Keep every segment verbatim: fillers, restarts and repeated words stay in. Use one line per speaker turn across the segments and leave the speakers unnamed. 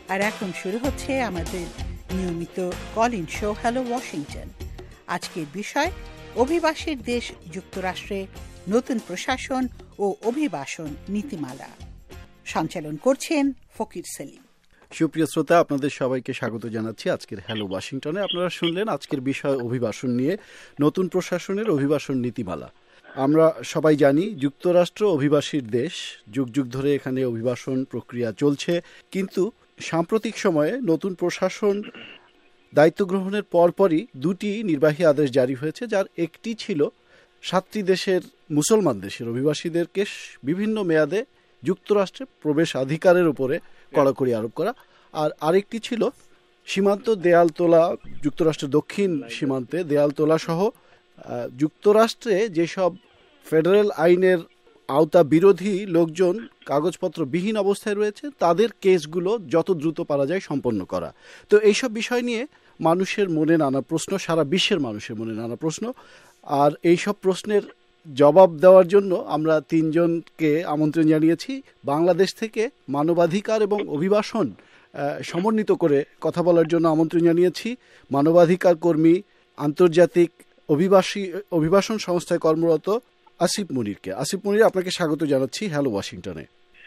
আর এখন শুরু হচ্ছে আমাদের নিয়মিত call in show hello Washington. আজকের বিষয় অভিবাসীর দেশ যুক্তরাষ্ট্রে নতুন প্রশাসন ও অভিবাসন নীতিমালা। সঞ্চালন করছেন ফকির সেলিম।
সুপ্রিয় শ্রোতা, আপনাদের সবাইকে স্বাগত জানাচ্ছি আজকের হ্যালো ওয়াশিংটনে। আপনারা শুনলেন আজকের বিষয় অভিবাসন নিয়ে, নতুন প্রশাসনের অভিবাসন নীতিমালা। আমরা সবাই জানি যুক্তরাষ্ট্র অভিবাসীর দেশ, যুগ যুগ ধরে এখানে অভিবাসন প্রক্রিয়া চলছে। কিন্তু সাম্প্রতিক সময়ে নতুন প্রশাসন দায়িত্ব গ্রহণের পরপরই দুটি নির্বাহী আদেশ জারি হয়েছে, যার একটি ছিল সাতটি দেশের মুসলমান দেশের অভিবাসীদেরকে বিভিন্ন মেয়াদে যুক্তরাষ্ট্রে প্রবেশাধিকারের উপরে কড়াকড়ি আরোপ করা, আর আরেকটি ছিল সীমান্ত দেয়াল তোলা, যুক্তরাষ্ট্রের দক্ষিণ সীমান্তে দেয়াল তোলা সহ যুক্তরাষ্ট্রে যেসব ফেডারেল আইনের আওতা বিরোধী লোকজন কাগজপত্রবিহীন অবস্থায় রয়েছে তাদের কেসগুলো যত দ্রুত পারা যায় সম্পন্ন করা। তো এইসব বিষয় নিয়ে মানুষের মনে নানা প্রশ্ন, সারা বিশ্বের মানুষের মনে নানা প্রশ্ন। আর এইসব প্রশ্নের জবাব দেওয়ার জন্য আমরা তিনজনকে আমন্ত্রণ জানিয়েছি। বাংলাদেশ থেকে মানবাধিকার এবং অভিবাসন সমন্বিত করে কথা বলার জন্য আমন্ত্রণ জানিয়েছি মানবাধিকার কর্মী, আন্তর্জাতিক অভিবাসী অভিবাসন সংস্থায় কর্মরত আসিফ মুনিরকে। আসিফ মুনির, আপনাকে স্বাগত জানাচ্ছি হ্যালো ওয়াশিংটনে।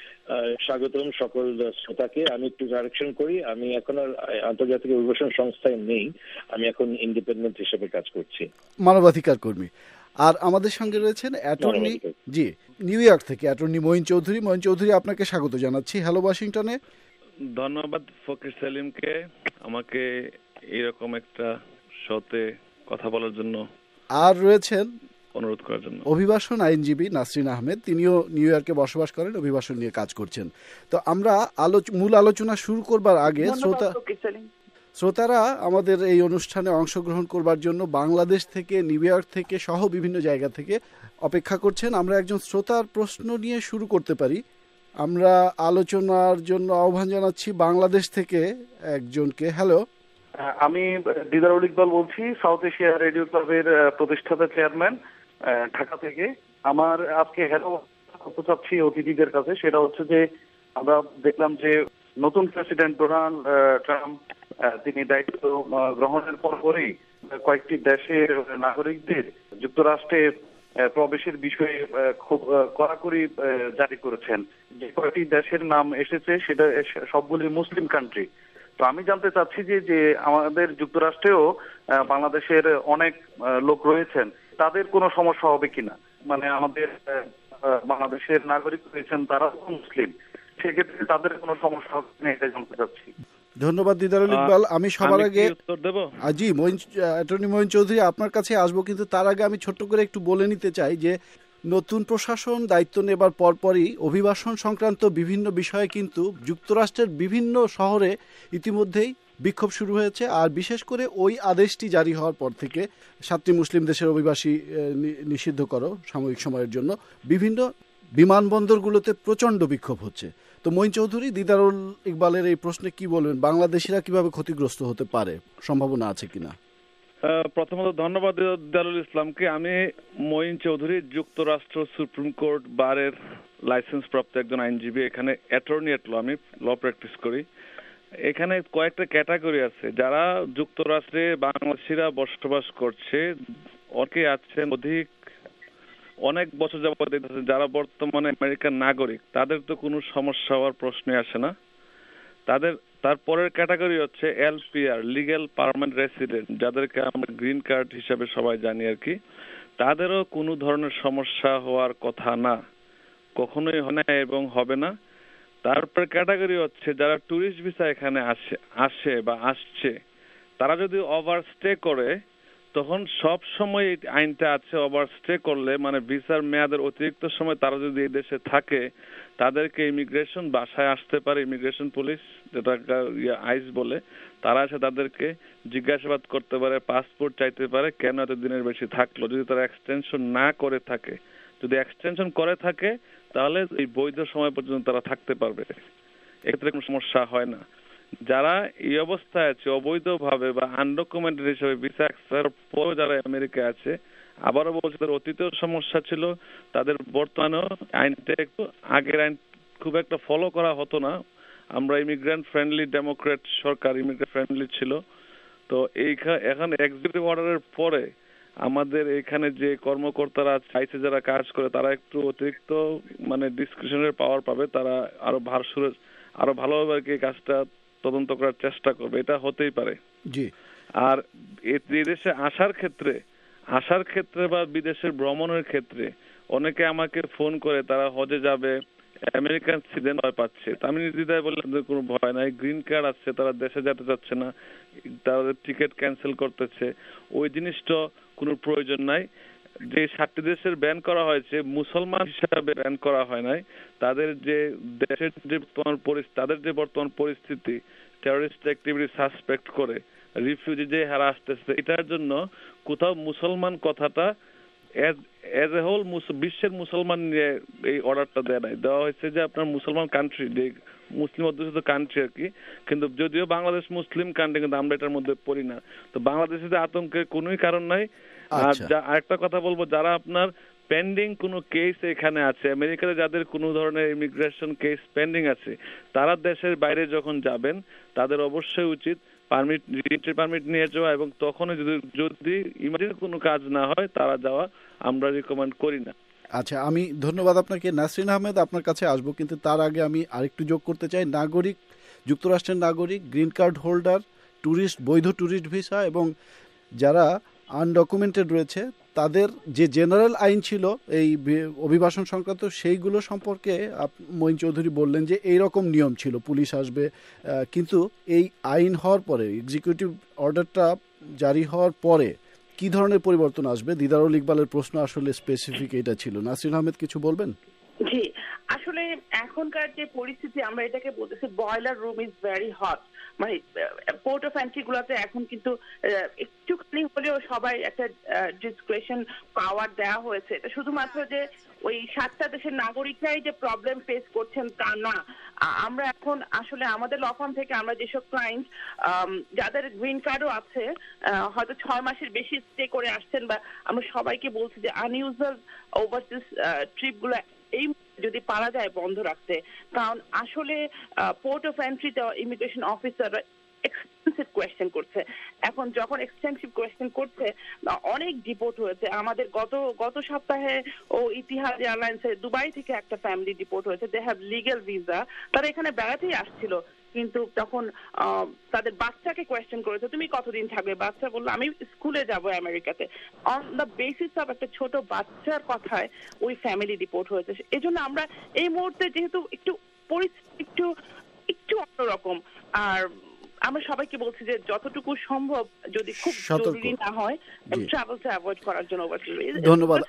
স্বাগতম সকল শ্রোতাকে। আমি একটু কারেকশন করি, আমি এখন আর আন্তর্জাতিক অভিবাসন সংস্থায় নেই, আমি এখন ইন্ডিপেন্ডেন্ট হিসেবে কাজ করছি,
মানবাধিকার কর্মী। আর আমাদের সঙ্গে রয়েছেন অ্যাটর্নি, জি নিউ ইয়র্ক থেকে অ্যাটর্নি মঈন চৌধুরী। মঈন চৌধুরী, আপনাকে স্বাগত জানাচ্ছি হ্যালো ওয়াশিংটনে।
ধন্যবাদ ফকির সেলিমকে আমাকে এরকম একটা শোতে কথা বলার জন্য
আর রয়েছেন
অনুরোধ করার জন্য
অভিবাসন আইনজীবী নাসরিন আহমেদ, তিনিও নিউ ইয়র্কে বসবাস করেন, অভিবাসন নিয়ে কাজ করছেন। তো আমরা মূল আলোচনা শুরু করবার আগে শ্রোতা শ্রোতারা আমাদের এই অনুষ্ঠানে অংশগ্রহণ করবার জন্য বাংলাদেশ থেকে, নিউ ইয়র্ক থেকে সহ বিভিন্ন জায়গা থেকে অপেক্ষা করছেন। আমরা একজন শ্রোতার প্রশ্ন নিয়ে শুরু করতে পারি। আমরা আলোচনার জন্য আহ্বান জানাচ্ছি বাংলাদেশ থেকে একজনকে। হ্যালো,
আমি দিদারুল ইকবাল বলছি, সাউথ এশিয়া রেডিও ক্লাবের প্রতিষ্ঠাতা চেয়ারম্যান, ঢাকা থেকে। আমার আজকে হ্যালো করতে চাচ্ছি অতিথিদের কাছে, সেটা হচ্ছে যে আমরা দেখলাম যে নতুন প্রেসিডেন্ট ডোনাল্ড ট্রাম্প তিনি দায়িত্ব গ্রহণের পরপরই কয়েকটি দেশের নাগরিকদের যুক্তরাষ্ট্রে প্রবেশের বিষয়ে খুব কড়াকড়ি জারি করেছেন। যে কয়েকটি দেশের নাম এসেছে সেটা সবগুলি মুসলিম কান্ট্রি। তো আমি জানতে চাচ্ছি যে যে আমাদের যুক্তরাষ্ট্রেও বাংলাদেশের অনেক লোক রয়েছেন, তাদের কোনো সমস্যা হবে কিনা? মানে আমাদের বাংলাদেশের নাগরিক রয়েছেন, তারা মুসলিম, সেক্ষেত্রে তাদের কোনো সমস্যা হবে কিনা এটা জানতে চাচ্ছি।
ধন্যবাদ দিদারুল ইকবাল। আমি সবার আগে জি অ্যাটর্নি মঈন চৌধুরী আপনার কাছে আসবো, কিন্তু তার আগে আমি ছোট্ট করে একটু বলে নিতে চাই যে নতুন প্রশাসন দায়িত্ব নেবার পরপরই অভিবাসন সংক্রান্ত বিভিন্ন বিষয়ে কিন্তু যুক্তরাষ্ট্রের বিভিন্ন শহরে ইতিমধ্যেই বিক্ষোভ শুরু হয়েছে। আর বিশেষ করে ওই আদেশটি জারি হওয়ার পর থেকে সাতটি মুসলিম দেশের অভিবাসী নিষিদ্ধ করো সাময়িক সময়ের জন্য বিভিন্ন বিমানবন্দরগুলোতে প্রচণ্ড বিক্ষোভ হচ্ছে। তো মঈন চৌধুরী, দিদারুল ইকবালের এই প্রশ্নে কি বলবেন? বাংলাদেশিরা কিভাবে ক্ষতিগ্রস্ত হতে পারে, সম্ভাবনা আছে কিনা?
প্রথমত ধন্যবাদ দিদারুল ইসলামকে। আমি মঈন চৌধুরী, যুক্তরাষ্ট্র সুপ্রিম কোর্ট বারের লাইসেন্স প্রাপ্ত একজন আইনজীবী। এখানে অ্যাটর্নি এট ল, আমি ল প্র্যাকটিস করি। এখানে কয়েকটা ক্যাটাগরি আছে যারা যুক্তরাষ্ট্রে বাংলাদেশিরা বসবাস করছে। অনেকে আছেন অধিক অনেক বছর যাবত, যারা বর্তমানে আমেরিকান নাগরিক, তাদের তো কোনো সমস্যা হওয়ার প্রশ্নই আসে না। তাদের তারপরের ক্যাটাগরি হচ্ছে এলপিআর, লিগ্যাল পার্মানেন্ট রেসিডেন্ট, যাদেরকে আমরা গ্রিন কার্ড হিসাবে সবাই জানি আর কি। তাদেরও কোনো ধরনের সমস্যা হওয়ার কথা না, কখনোই হয় না এবং হবে না। তারপর ক্যাটাগরি হচ্ছে যারা ট্যুরিস্ট ভিসা এখানে আসে আসে বা আসছে, তারা যদি ওভারস্টে করে, তখন সব সময় এই আইনটা আছে, ওভারস্টে করলে মানে ভিসার মেয়াদের অতিরিক্ত সময় তারা যদি এই দেশে থাকে, তাদেরকে ইমিগ্রেশন বাসায় আসতে পারে, ইমিগ্রেশন পুলিশ যেটা আইস বলে, তারা এসে তাদেরকে জিজ্ঞাসাবাদ করতে পারে, পাসপোর্ট চাইতে পারে, কেন এত দিনের বেশি থাকলো। যদি তারা এক্সটেনশন না করে থাকে, যদি এক্সটেনশন করে থাকে তাহলে এই বৈধ সময় পর্যন্ত তারা থাকতে পারবে, এক্ষেত্রে কোনো সমস্যা হয় না। যারা এই অবস্থায় আছে অবৈধভাবে বা আনডকুমেন্টেড হিসেবে ভিসা এক্সপায়ার পরে যারা আমেরিকা আছে, আবারও বলছে তাদের অতীতেও সমস্যা ছিল, তাদের বর্তমানেও আইনটা একটু আগের আইন খুব একটা ফলো করা হতো না, আমরা ইমিগ্রেন্ট ফ্রেন্ডলি ডেমোক্রেট সরকার, ইমিগ্রেন্ট ফ্রেন্ডলি ছিল। তো এইখানে এখন এক্সিকিউটিভ অর্ডারের পরে আমাদের এখানে যে কর্মকর্তারা চাইছে যারা কাজ করে তারা একটু অতিরিক্ত মানে ডিসক্রিশনের পাওয়ার পাবে, তারা আরো ভারসুর আরো ভালোভাবে আর কি কাজটা তদন্ত করার চেষ্টা করবে, এটা হতেই পারে।
জি। আর
এই দেশে আসার ক্ষেত্রে আসার ক্ষেত্রে বা বিদেশের ভ্রমণের ক্ষেত্রে অনেকে আমাকে ফোন করে তারা হজে যাবে, আমেরিকান সিটিজেন ভয় পাচ্ছে। আমি নির্দ্বিধায় বললাম যে কোনো ভয় নাই, গ্রিন কার্ড আছে, তারা দেশে যেতে চাচ্ছে না, তাদের টিকিট ক্যান্সেল করতেছে, ওই জিনিসটা কোনো প্রয়োজন নাই। যে সাতটি দেশের ব্যান করা হয়েছে মুসলমান হিসাবে ব্যান করা হয় নাই, তাদের যে দেশের যে বর্তমান পরিস্থিতি তাদের যে বর্তমান পরিস্থিতি টেররিস্ট অ্যাক্টিভিটি সাসপেক্ট করে রিফিউজি যে হারা আসতেছে, এটার জন্য কোথাও মুসলমান কথাটা এজ এ হোল বিশ্বের মুসলমান নিয়ে এই অর্ডারটা দেয় নাই। দেওয়া হয়েছে যে আপনার মুসলমান কান্ট্রি, যে মুসলিম অধ্যুষিত কান্ট্রি আর কি, কিন্তু যদিও বাংলাদেশ মুসলিম কান্ট্রি কিন্তু আমরা এটার মধ্যে পড়ি না। তো বাংলাদেশে যে আতঙ্কের কোনোই কারণ নাই। আর আরেকটা কথা বলবো, যারা আপনার পেন্ডিং কোনো কেস এখানে আছে, আমেরিকাতে যাদের কোনো ধরনের ইমিগ্রেশন কেস পেন্ডিং আছে, তারা দেশের বাইরে যখন যাবেন তাদের অবশ্যই উচিত পারমিট রিএন্ট্রি পারমিট নিয়ে যাওয়া, এবং তখন যদি যদি ইমার্জেন্সি কোনো কাজ না হয় তারা যাওয়া আমরা রিকমেন্ড করি না।
আচ্ছা, আমি ধন্যবাদ আপনাকে। নাসরিন আহমেদ, আপনার কাছে আসবো, কিন্তু তার আগে আমি আরেকটু যোগ করতে চাই। নাগরিক, যুক্তরাষ্ট্রের নাগরিক, গ্রিন কার্ড হোল্ডার, ট্যুরিস্ট, বৈধ ট্যুরিস্ট ভিসা এবং যারা আনডকুমেন্টেড রয়েছে তাদের যে জেনারেল আইন ছিল এই অভিবাসন সংক্রান্ত, সেইগুলো সম্পর্কে মঈন চৌধুরী বললেন যে এই রকম নিয়ম ছিল, পুলিশ আসবে, কিন্তু এই আইন হওয়ার পরে, এক্সিকিউটিভ অর্ডারটা জারি হওয়ার পরে কি ধরনের পরিবর্তন আসবে? দিদারুল ইকবালের প্রশ্ন আসলে স্পেসিফিক এটা ছিল। নাসরিন আহমেদ কিছু বলবেন?
জি, আসলে এখনকার যে পরিস্থিতি আমরা এটাকে বলতেছি boiler room is very hot. মানে পোর্ট অফ এন্ট্রি গুলাতে এখন কিন্তু একটুখানি হলেও সবাই একটা ডিসক্রিশন পাওয়ার দেওয়া হয়েছে। এটা শুধুমাত্র যে ওই সাতটা দেশের নাগরিকরাই যে প্রবলেম ফেস করছেন তা না। আমরা এখন আসলে আমাদের ল ফার্ম থেকে আমরা যেসব ক্লায়েন্ট যাদের গ্রিন কার্ডও আছে, হয়তো ছয় মাসের বেশি স্টে করে আসছেন, বা আমরা সবাইকে বলছি যে আনইউজুয়াল ওভারসিজ ট্রিপ গুলো এই যদি পারা যায় বন্ধ রাখতে। কারণ আসলে পোর্ট অফ এন্ট্রিতে ইমিগ্রেশন অফিসাররা এক্সটেন্সিভ কোয়েশ্চেন করছে। এখন যখন এক্সটেন্সিভ কোয়েশ্চেন করছে, অনেক ডিপোর্ট হয়েছে। আমাদের গত গত সপ্তাহে ও ইতিহাদ এয়ারলাইন্সে দুবাই থেকে একটা ফ্যামিলি ডিপোর্ট হয়েছে। দে হ্যাভ লিগ্যাল ভিসা, তারা এখানে বেড়াতেই আসছিল, কিন্তু তখন তাদের বাচ্চাকে কোয়েশ্চেন করেছে তুমি কতদিন থাকবে। বাচ্চা বললো আমি স্কুলে যাব আমেরিকাতে। অন দ্য বেসিস অফ একটা ছোট বাচ্চার কথায় ওই ফ্যামিলি ডিপোর্ট হয়েছে। এই জন্য আমরা এই মুহূর্তে যেহেতু একটু পরিস্থিতি একটু একটু অন্যরকম, আর আমরা সবাইকে বলছি যে যতটুকু সম্ভব যদি খুব জরুরি না হয় ট্রাভেলটা অ্যাভয়েড করার জন্য।
ধন্যবাদ।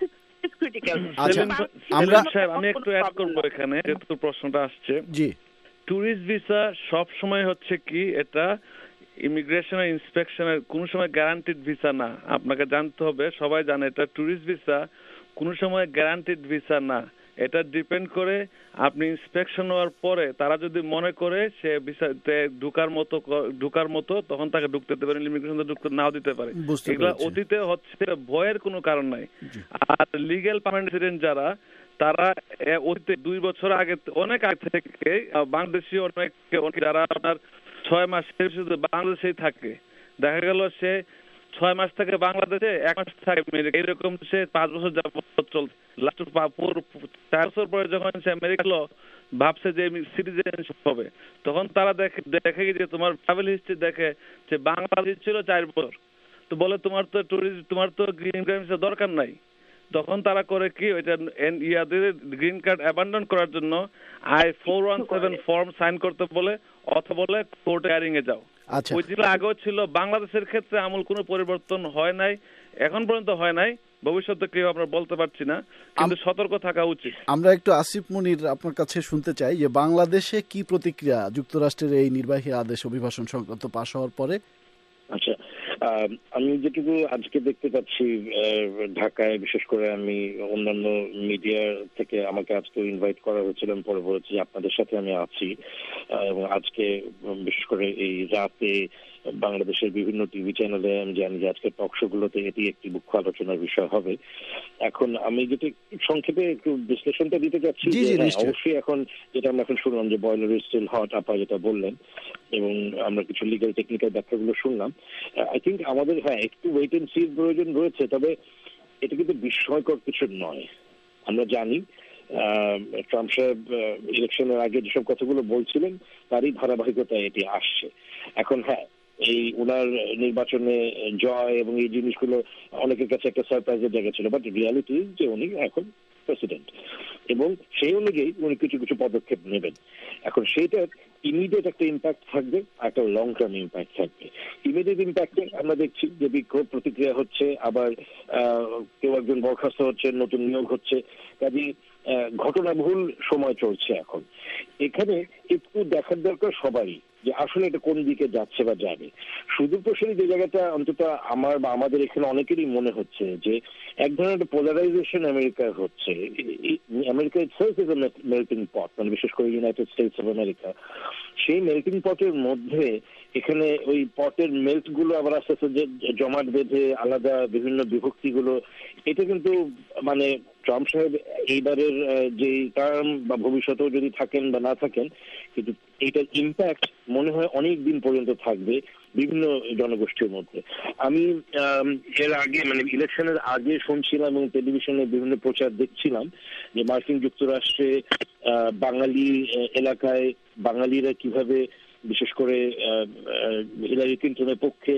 আমি একটু অ্যাড করবো এখানে, যেহেতু প্রশ্নটা আসছে।
জি,
ট্যুরিস্ট ভিসা সব সময় হচ্ছে কি, এটা ইমিগ্রেশন ইন্সপেকশনের কোন সময় গ্যারান্টিড ভিসা না। আপনাকে জানতে হবে, সবাই জানে এটা ট্যুরিস্ট ভিসা কোন সময় গ্যারান্টিড ভিসা না। এটা ডিপেন্ড করে আপনি ইন্সপেকশন হওয়ার পরে তারা যদি মনে করে সে ভিসাতে ঢুকার মতো ঢুকার মতো তখন তাকে ঢুকতে দিতে পারে, ইমিগ্রেশন ঢুকতে নাও দিতে পারে। এগুলা অতীতে হচ্ছে, ভয়ের কোনো কারণ নাই। আর লিগ্যাল পার্মানেন্ট রেসিডেন্ট যারা, তারা অতীতে দুই বছর আগে অনেক আগে থেকে বাংলাদেশি অনেক যারা আপনার ছয় মাস বাংলাদেশেই থাকে, দেখা গেল সে ছয় মাস থেকে বাংলাদেশে, এক মাস থাকে এরকম, সে পাঁচ বছর যাবত চলছে। লাস্ট চার বছর পরে যখন সে আমেরিকা গেল, ভাবছে যে সিটিজেনশিপ হবে, তখন তারা দেখে দেখে যে তোমার ট্রাভেল হিস্ট্রি দেখে যে বাংলাদেশ ছিল চার বছর, তো বলে তোমার তো ট্যুরিস্ট তোমার তো গ্রিন কার্ড দরকার নাই। তখন তারা করে কি, ওইটা ইয়াদের গ্রিন কার্ড অ্যাবান্ডন করার জন্য I four one seven form sign করতে বলে, অথবা বলে কোর্ট হিয়ারিং এ যাও। ওই যেগুলো আগেও ছিল। বাংলাদেশের ক্ষেত্রে আমূল কোনো পরিবর্তন হয় নাই, এখন পর্যন্ত হয় নাই, ভবিষ্যতে কেউ আমরা বলতে পারছি না, কিন্তু সতর্ক থাকা উচিত।
আমরা একটু আসিফ মুনির আপনার কাছে শুনতে চাই যে বাংলাদেশে কি প্রতিক্রিয়া যুক্তরাষ্ট্রের এই নির্বাহী আদেশ অভিবাসন সংক্রান্ত পাশ হওয়ার পরে?
আচ্ছা, আমি যেটুকু আজকে দেখতে পাচ্ছি ঢাকায়, বিশেষ করে আমি অন্যান্য মিডিয়া থেকে আমাকে আজকে ইনভাইট করা হয়েছিল, আমি পরে বলেছি আপনাদের সাথে আমি আছি, এবং আজকে বিশেষ করে এই রাতে বাংলাদেশের বিভিন্ন টিভি চ্যানেলে আমি জানি যে আজকে টক শো গুলোতে এটি একটি মুখ্য আলোচনার বিষয় হবে। এখন আমি যেটি সংক্ষেপে একটু বিশ্লেষণটা দিতে চাচ্ছি, অবশ্যই এখন যেটা আমরা এখন শুনলাম যে বয়লার ইজ স্টিল হট, আপা যেটা বললেন, এবং আমরা কিছু লিগাল টেকনিক্যাল ব্যাখ্যাগুলো শুনলাম। আই থিঙ্ক আমাদের হ্যাঁ একটু ওয়েট এন্ড সির প্রয়োজন রয়েছে, তবে এটা কিন্তু বিস্ময়কর কিছু নয়। আমরা জানি ট্রাম্প সাহেব ইলেকশনের আগে যেসব কথাগুলো বলছিলেন তারই ধারাবাহিকতায় এটি আসছে। এখন হ্যাঁ এই ওনার নির্বাচনে জয় এবং এই জিনিসগুলো অনেকের কাছে একটা সারপ্রাইজের জায়গা ছিল, বাট রিয়ালিটি যে উনি এখন প্রেসিডেন্ট এবং সেই অনুযায়ী উনি কিছু কিছু পদক্ষেপ নেবেন। এখন সেইটার ইমিডিয়েট একটা ইম্প্যাক্ট থাকবে, একটা লং টার্ম ইম্প্যাক্ট থাকবে। ইমিডিয়েট ইম্প্যাক্টে আমরা দেখছি যে বিক্ষোভ প্রতিক্রিয়া হচ্ছে, আবার কেউ একজন বরখাস্ত হচ্ছে, নতুন নিয়োগ হচ্ছে, কাজে ঘটনাবহুল সময় চলছে। এখন এখানে একটু দেখার দরকার সবারই যে আসলে এটা কোন দিকে যাচ্ছে বা যাবে। সুদূর প্রসারী যে জায়গাটা অন্তত আমার বা আমাদের এখানে অনেকেরই মনে হচ্ছে যে এক ধরনের একটা পোলারাইজেশন আমেরিকার হচ্ছে। America itself is a melting pot, মানে বিশেষ করে ইউনাইটেড স্টেটস অফ আমেরিকা। সেই মেল্টিং পটের মধ্যে এখানে ওই পটের মেল্ট গুলো আবার আস্তে আস্তে জমাট বেঁধে আলাদা বিভিন্ন বিভক্তিগুলো, এটা কিন্তু মানে ট্রাম্প সাহেব এইবারের যে টার্ম বা ভবিষ্যতেও যদি থাকেন বা না থাকেন, কিন্তু এটার ইম্প্যাক্ট মনে হয় অনেক দিন পর্যন্ত থাকবে বিভিন্ন জনগোষ্ঠীর মধ্যে। আমি এর আগে মানে ইলেকশনের আগে শুনছিলাম এবং টেলিভিশনে বিভিন্ন প্রচার দেখছিলাম যে মার্কিন যুক্তরাষ্ট্রে বাঙালি এলাকায় বাঙালিরা কিভাবে বিশেষ করে হিলারি ক্লিনটনের পক্ষে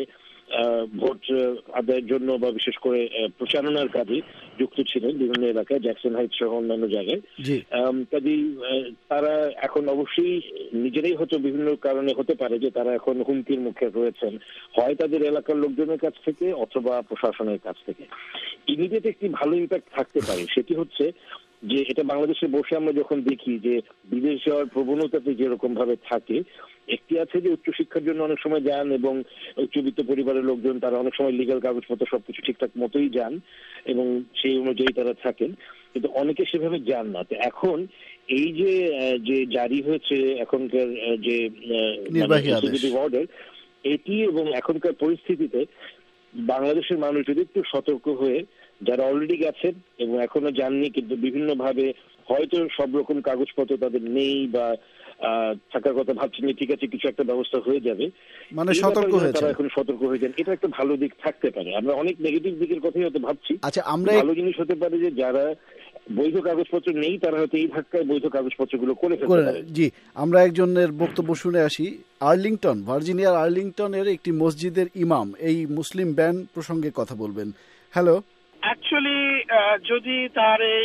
ভোট আদায়ের জন্য বা বিশেষ করে প্রচারণার কাজে যুক্ত ছিলেন বিভিন্ন এলাকায়, জ্যাকসন হাইটস সহ অন্যান্য জায়গায়। কাজেই তারা এখন অবশ্যই নিজেরাই হয়তো বিভিন্ন কারণে হতে পারে যে তারা এখন হুমকির মুখে রয়েছেন, হয় তাদের এলাকার লোকজনের কাছ থেকে অথবা প্রশাসনের কাছ থেকে। ইমিডিয়েট একটি ভালো ইম্প্যাক্ট থাকতে পারে, সেটি হচ্ছে যে এটা বাংলাদেশে বসে আমরা যখন দেখি যে বিদেশ যাওয়ার প্রবণতাতে যেরকম ভাবে থাকে, একটি আছে যে উচ্চশিক্ষার জন্য অনেক সময় যান এবং উচ্চবিত্ত পরিবারের লোকজন তারা অনেক সময় লিগ্যাল কাগজপত্র সবকিছু ঠিকঠাক মতোই যান এবং সেই অনুযায়ী তারা থাকেন, কিন্তু অনেকে সেভাবে যান না। তো এখন এই যে যে জারি হয়েছে এখনকার যে এক্সিকিউটিভ অর্ডার, এটি এবং এখনকার পরিস্থিতিতে বাংলাদেশের মানুষ যদি একটু সতর্ক হয়ে, যারা অলরেডি গেছেন এবং এখনো যাননি কিন্তু বিভিন্ন ভাবে হয়তো সব রকম কাগজপত্র তাদের নেই বা থাকার কথা ভাবছেন, ঠিক আছে কিছু একটা ব্যবস্থা হয়ে যাবে,
মানে সতর্ক হয়ে
তারা এখন সতর্ক হয়ে যান, এটা একটা ভালো দিক থাকতে পারে। আমরা অনেক নেগেটিভ দিকের কথাই হয়তো ভাবছি।
আচ্ছা, আমরা
ভালো জিনিস হতে পারে যে যারা বৈধ কাগজপত্র নেই তারা হয়তো এই ধাক্কায় বৈধ কাগজপত্রগুলো করে ফেলতে পারে।
জি, আমরা একজনের বক্তব্য শুনে আসি। আর্লিংটন, ভার্জিনিয়ার আর্লিংটনের একটি মসজিদের ইমাম এই মুসলিম ব্যান প্রসঙ্গে কথা বলবেন। হ্যালো।
অ্যাকচুয়ালি যদি তার এই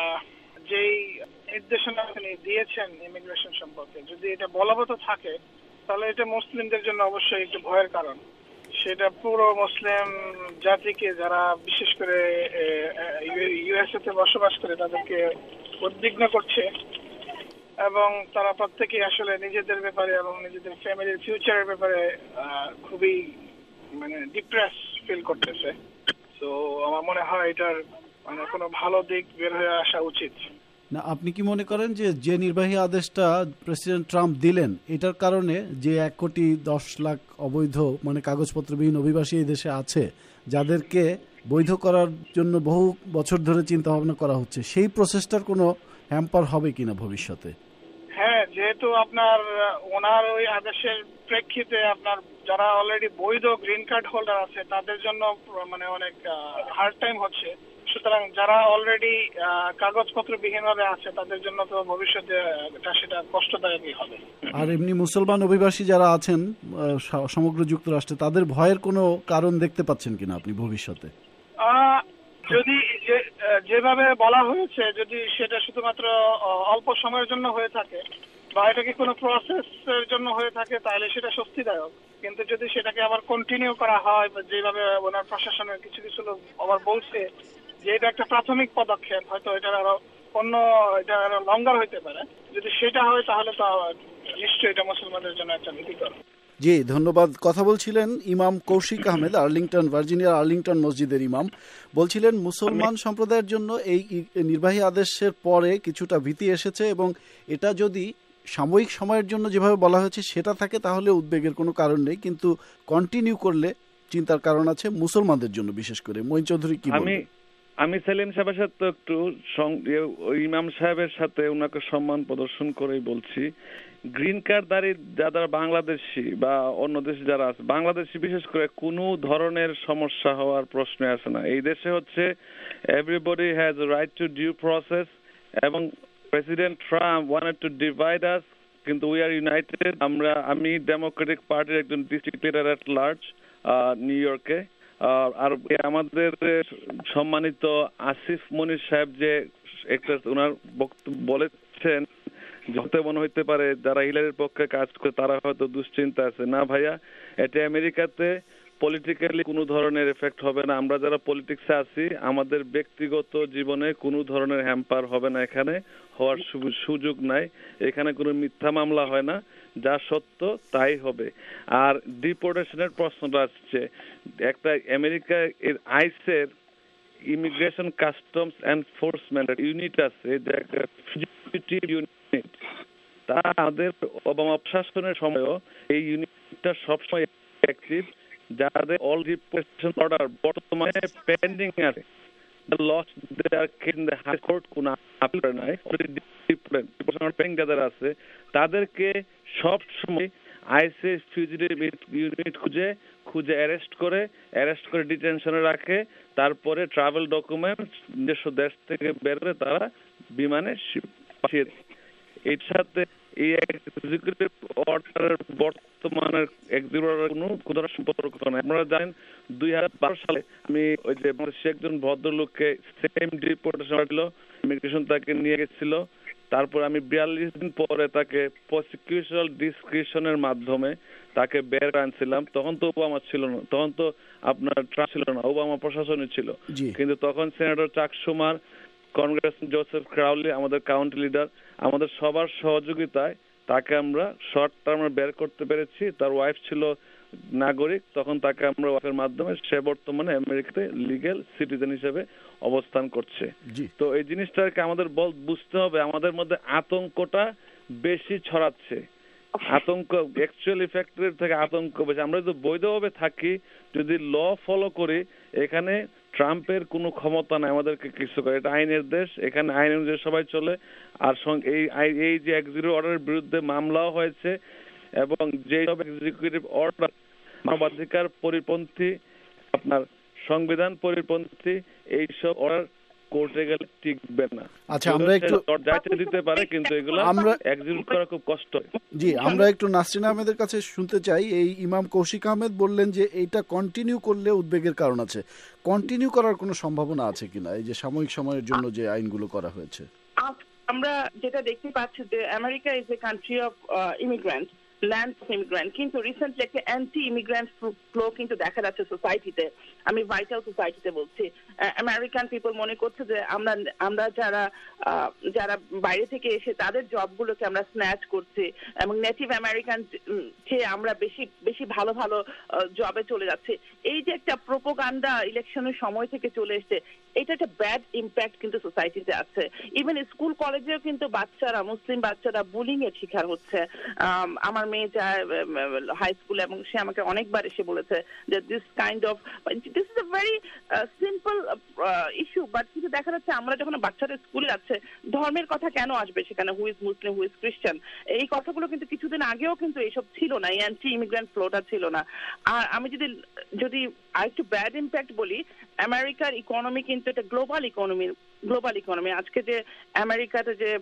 যেই নির্দেশনা তিনি দিয়েছেন ইমিগ্রেশন সম্পর্কে যদি এটা বলবৎ থাকে, তাহলে এটা মুসলিমদের জন্য অবশ্যই একটু ভয়ের কারণ। সেটা পুরো মুসলিম জাতিকে, যারা বিশেষ করে ইউএসএ তে বসবাস করে, তাদেরকে উদ্বিগ্ন করছে এবং তারা প্রত্যেকেই আসলে নিজেদের ব্যাপারে এবং নিজেদের ফ্যামিলির ফিউচারের ব্যাপারে খুবই মানে ডিপ্রেস ফিল করতেছে। তো আমার মনে হয় এটার মানে কোনো ভালো দিক বের হয়ে আসা উচিত
না। আপনি কি মনে করেন যে যে নির্বাহী আদেশটা প্রেসিডেন্ট ট্রাম্প দিলেন, এটার কারণে যে এক কোটি দশ লাখ অবৈধ মানে কাগজপত্রবিহীন অভিবাসী এই দেশে আছে, যাদেরকে বৈধ করার জন্য বহু বছর ধরে চিন্তা ভাবনা করা হচ্ছে, সেই প্রসেসটার কোনো হ্যাম্পার হবে কিনা ভবিষ্যতে?
হ্যাঁ, যেহেতু আপনার ওনার ওই আদেশের প্রেক্ষিতে আপনার যারা অলরেডি বৈধ গ্রিন কার্ড হোল্ডার আছে তাদের জন্য মানে অনেক হার্ড টাইম হচ্ছে। সুতরাং যারা অলরেডি কাগজপত্র বিহীনভাবে আছে তাদের জন্য তো ভবিষ্যতে সেটা কষ্টদায়কই হবে। আর
এমনি মুসলমান অভিবাসী যারা আছেন সমগ্র যুক্তরাষ্ট্রে, তাদের ভয়ের কোনো কারণ দেখতে পাচ্ছেন কিনা আপনি ভবিষ্যতে?
যদি যেভাবে বলা হয়েছে, যদি সেটা শুধুমাত্র অল্প সময়ের জন্য হয়ে থাকে বা এটাকে কোনো প্রসেসের জন্য হয়ে থাকে, তাহলে সেটা স্বস্তিদায়ক। কিন্তু যদি সেটাকে আবার কন্টিনিউ করা হয়, যেভাবে ওনার প্রশাসনের কিছু কিছু লোক আবার বলছে যে এটা একটা প্রাথমিক পদক্ষেপ, হয়তো এটা আরো অন্য এটা আরো লঙ্গার হইতে পারে, যদি সেটা হয় তাহলে তো নিশ্চয়ই এটা মুসলমানদের জন্য একটা ভীতিকর।
জি, ধন্যবাদ। কথা বলছিলেন ইমাম কৌশিক আহমেদ, আর্লিংটন, ভার্জিনিয়ার আর্লিংটন মসজিদের ইমাম। বলছিলেন মুসলমান সম্প্রদায়ের জন্য এই নির্বাহী আদেশের পরে কিছুটা ভীতি এসেছে এবং এটা যদি সাময়িক সময়ের জন্য যেভাবে বলা হয়েছে সেটা থাকে তাহলে উদ্বেগের কোনো কারণ নেই, কিন্তু কন্টিনিউ করলে চিন্তার কারণ আছে মুসলমানদের জন্য বিশেষ করে। মঈন চৌধুরী কি বলবেন?
আমি আমি সেলিম সাহেবের সাথে একটু ইমাম সাহেবের সাথে ওনাকে সম্মান প্রদর্শন করেই বলছি, গ্রিন কার্ডধারী যারা বাংলাদেশি বা অন্য দেশে যারা আছে, বাংলাদেশি বিশেষ করে কোনো ধরনের সমস্যা হওয়ার প্রশ্ন আসে না। এই দেশে হচ্ছে everybody has right to due process, এবং president Trump wanted to divide us, কিন্তু উই আর ইউনাইটেড। আমরা আমি ডেমোক্রেটিক পার্টির একজন district leader at large New ইয়র্কে। আর আমাদের সম্মানিত আসিফ মনির সাহেব যে একটা ওনার বক্তব্য বলেছেন, যত মনে হইতে পারে যারা হিলারির পক্ষে কাজ করে তারা হয়তো দুশ্চিন্তা আছে। না ভাইয়া, এটা আমেরিকাতে পলিটিক্যালি কোনো ধরনের এফেক্ট হবে না। আমরা যারা পলিটিক্সে আছি আমাদের ব্যক্তিগত জীবনে কোনো ধরনের হ্যাম্পার হবে না, এখানে হওয়ার সুযোগ নাই। এখানে কোনো মিথ্যা মামলা হয় না, যা সত্য তাই হবে। আর ডিপোর্টেশনের প্রশ্নটা আসছে, একটা আমেরিকা এর আইসের ইমিগ্রেশন কাস্টমস এনফোর্সমেন্ট ইউনিট আছে, যে একটা ফিজিটিভ ইউনিট, তা আমাদের ওবামা প্রশাসনের সময়ও এই ইউনিটটা সবসময় অ্যাক্টিভ। যাদের অল ডিপোর্টেশন অর্ডার বর্তমানে পেন্ডিং আছে, lost their case in the high court, কোন আপিল নাই, অলরেডি ডিপোর্টেশন পেন্ডিং যাদের আছে তাদেরকে সব সময় আইসে ফিউজিটিভ ইউনিট খুঁজে খুঁজে অ্যারেস্ট করে অ্যারেস্ট করে ডিটেনশনে রাখে, তারপরে ট্রাভেল ডকুমেন্ট নিজস্ব দেশ থেকে বের করে তারা বিমানে পাঠিয়ে দেয়। এর সাথে এই এক্সিকিউটিভ অর্ডারের বর্তমানের এক্সিকিউটিভ অর্ডার কোনো কোনো সম্পর্ক নেই। আপনারা জানেন দুই হাজার বারো সালে আমি ওই যে বাংলাদেশে একজন ভদ্রলোককে সেম ডিপোর্টেশন ছিল, ইমিগ্রেশন তাকে নিয়ে গেছিল। তারপর আমি বিয়াল্লিশ দিন পরে তাকে প্রসিকিউশনাল ডিসক্রিশনের মাধ্যমে তাকে বের আনছিলাম। তখন তো ওবামা ছিল না, তখন তো আপনার ট্রাম্প ছিল না, ওবামা প্রশাসনই ছিল। কিন্তু তখন senator Chuck Schumer, Congress Joseph Crowley, আমাদের কাউন্টি লিডার, আমাদের সবার সহযোগিতায় তাকে আমরা শর্ট টার্মে বের করতে পেরেছি। তার ওয়াইফ ছিল নাগরিক, তখন তাকে আমরা ওয়াইফের মাধ্যমে সে বর্তমানে আমেরিকাতে লিগ্যাল সিটিজেন হিসেবে অবস্থান করছে। তো এই জিনিসটাকে আমাদের বল বুঝতে হবে, আমাদের মধ্যে আতঙ্কটা বেশি ছড়াচ্ছে। আতঙ্ক অ্যাকচুয়াল ইফেক্টের থেকে আতঙ্ক বেশি। আমরা যদি বৈধভাবে থাকি, যদি ল ফলো করি, এখানে ট্রাম্পের কোনো ক্ষমতা নাই আমাদেরকে কিছু করে। এটা আইনের দেশ, এখানে আইন অনুযায়ী সবাই চলে। আর এই এই যে এক্সিকিউটিভ অর্ডারের বিরুদ্ধে মামলাও হয়েছে, এবং যে সব এক্সিকিউটিভ অর্ডার মানবাধিকার পরিপন্থী, আপনার সংবিধান পরিপন্থী, এইসব অর্ডার কোর্টে গেলে টিকবে না।
আচ্ছা, আমরা একটু
যাইতে দিতে পারে, কিন্তু এগুলো আমরা এক্সিকিউট করা খুব কষ্ট।
জি, আমরা একটু নাসরিন আহমেদের কাছে শুনতে চাই। এই ইমাম কৌশিক আহমেদ বললেন যে এইটা কন্টিনিউ করলে উদ্বেগের কারণ আছে। কন্টিনিউ করার কোনো সম্ভাবনা আছে কিনা, এই যে সাময়িক সময়ের জন্য যে আইনগুলো করা হয়েছে?
আমরা যেটা দেখতে পাচ্ছি যে America is a country of immigrant, land of immigrant, কিন্তু রিসেন্টলি একটা অ্যান্টি ইমিগ্রেন্ট ফ্লো কিন্তু দেখা যাচ্ছে সোসাইটিতে। আমি ভাইটাল সোসাইটিতে বলছি। আমেরিকান পিপল মনে করছে যে আমরা আমরা যারা যারা বাইরে থেকে এসে তাদের জবগুলোকে আমরা স্ন্যাচ করছি, এবং নেটিভ আমেরিকান চেয়ে আমরা বেশি বেশি ভালো ভালো জবে চলে যাচ্ছে। এই যে একটা প্রোপাগান্ডা ইলেকশনের সময় থেকে চলে এসছে, এটা একটা ব্যাড ইম্প্যাক্ট কিন্তু সোসাইটিতে আছে। ইভেন স্কুল কলেজেও কিন্তু বাচ্চারা, মুসলিম বাচ্চারা বুলিং এর শিকার হচ্ছে। আমার মেয়ে যায় হাই স্কুলে, এবং সে আমাকে অনেকবার এসে বলেছে যে this kind of this is a very simple issue, but কিন্তু দেখা যাচ্ছে আমরা যখন বাচ্চারা স্কুলে যাচ্ছে, ধর্মের কথা কেন আসবে সেখানে? Who is Muslim, who is খ্রিস্টান, এই কথাগুলো কিন্তু কিছুদিন আগেও কিন্তু এইসব ছিল না, এই অ্যান্টি ইমিগ্রেন্ট ফ্লোটা ছিল না। আর আমি যদি যদি আরেকটু ব্যাড ইম্প্যাক্ট বলি, আমেরিকার ইকোনমি কিন্তু এটা গ্লোবাল ইকোনমি গ্লোবাল ইকোনমি আজকে যে আমেরিকাতে যে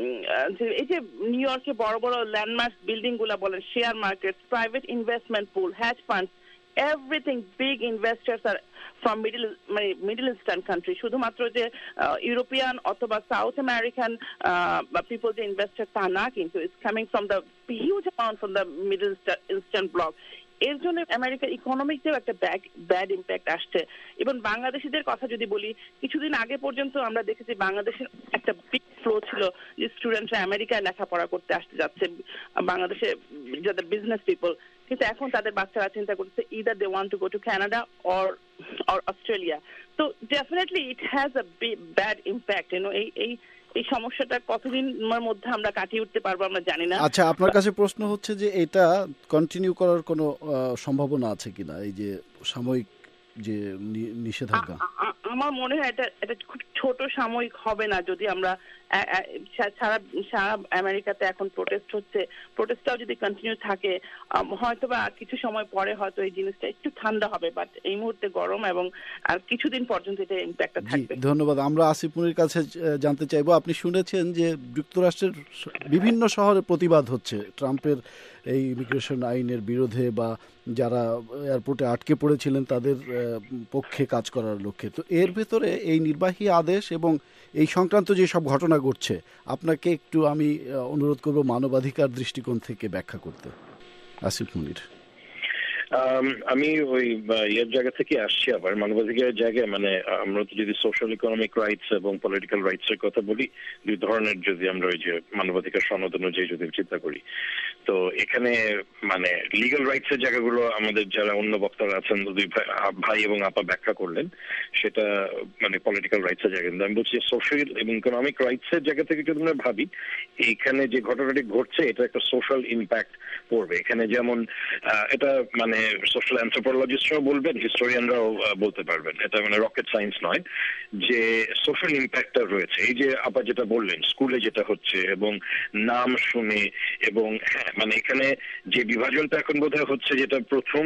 এই যে নিউ ইয়র্কে বড় বড় ল্যান্ডমার্ক বিল্ডিং গুলা বলেন, share market, private investment pool, hedge fund, everything, big investors are from middle মানে মিডল ইস্টার্ন কান্ট্রি। শুধুমাত্র যে ইউরোপিয়ান অথবা সাউথ আমেরিকান পিপল যে ইনভেস্টার তা না, কিন্তু it's coming from the huge amount from the middle eastern block. এর জন্য আমেরিকার ইকোনমিকতেও একটা ব্যাড ব্যাড ইম্প্যাক্ট আসছে। এবং বাংলাদেশিদের কথা যদি বলি, কিছুদিন আগে পর্যন্ত আমরা দেখেছি বাংলাদেশের একটা বিগ ফ্লো ছিল যে স্টুডেন্টরা আমেরিকায় লেখাপড়া করতে আসতে যাচ্ছে, বাংলাদেশে যাদের বিজনেস পিপল, কিন্তু এখন তাদের বাচ্চারা চিন্তা করছে either they want to go to Canada or or Australia. তো definitely it has a bad impact. You know এই এই এই সমস্যাটা কতদিনের মধ্যে আমরা কাটিয়ে উঠতে পারবো আমরা জানি না।
আচ্ছা, আপনার কাছে প্রশ্ন হচ্ছে যে এটা কন্টিনিউ করার কোনো সম্ভাবনা আছে কিনা, এই যে সাময়িক যে নিষেধাজ্ঞা?
আমার মনে হয় এটা এটা খুব ছোট সাময়িক হবে না। যদি আমরা সারা সারা আমেরিকাতে এখন প্রোটেস্ট হচ্ছে, প্রোটেস্টটাও যদি কন্টিনিউ থাকে হয়তো বা কিছু সময় পরে হয়তো এই জিনিসটা একটু ঠান্ডা হবে, বাট এই মুহূর্তে গরম এবং আর কিছুদিন পর্যন্ত এটা ইম্প্যাক্টটা থাকবে।
ধন্যবাদ। আমরা আসিফ মুনির কাছে জানতে চাইবো, আপনি শুনেছেন যে যুক্তরাষ্ট্রের বিভিন্ন শহরে প্রতিবাদ হচ্ছে ট্রাম্পের এই ইমিগ্রেশন আইনের বিরোধে, বা যারা এয়ারপোর্টে আটকে পড়েছিলেন তাদের পক্ষে কাজ করার লক্ষ্যে। তো এর ভেতরে এই নির্বাহী আদেশ এবং এই সংক্রান্ত যে সব ঘটনা ঘটছে, আপনাকে একটু আমি অনুরোধ করব মানবাধিকার দৃষ্টিকোণ থেকে ব্যাখ্যা করতে। আসিফ মুনির।
আমি ওই ইয়ের জায়গা থেকে আসছি, আবার মানবাধিকারের জায়গায়, মানে আমরা তো যদি সোশ্যাল ইকোনমিক রাইটস এবং পলিটিক্যাল রাইটস এর কথা বলি, দুই ধরনের যদি আমরা ওই যে মানবাধিকার সনদ অনুযায়ী যদি চিন্তা করি, তো এখানে মানে লিগাল রাইটস এর জায়গাগুলো আমাদের যারা অন্য বক্তারা আছেন দুই ভাই এবং আপা ব্যাখ্যা করলেন, সেটা মানে পলিটিক্যাল রাইটস এর জায়গা। আমি বলছি সোশ্যাল এবং ইকোনমিক রাইটস এর জায়গা থেকে যদি আমরা ভাবি, এইখানে যে ঘটনাটি ঘটছে এটা একটা সোশ্যাল ইম্প্যাক্ট পড়বে। এখানে যেমন এটা মানে সোশ্যাল অ্যানথ্রোপোলজিস্টরাও বলবেন, হিস্টোরিয়ানরাও বলতে পারবেন, এটা মানে রকেট সায়েন্স নয়, যে সোশ্যাল ইম্প্যাক্টটা রয়েছে। এই যে আপা যেটা বললেন স্কুলে যেটা হচ্ছে এবং নাম শুনে, এবং হ্যাঁ মানে এখানে যে বিভাজনটা এখন বোধহয় হচ্ছে, যেটা প্রথম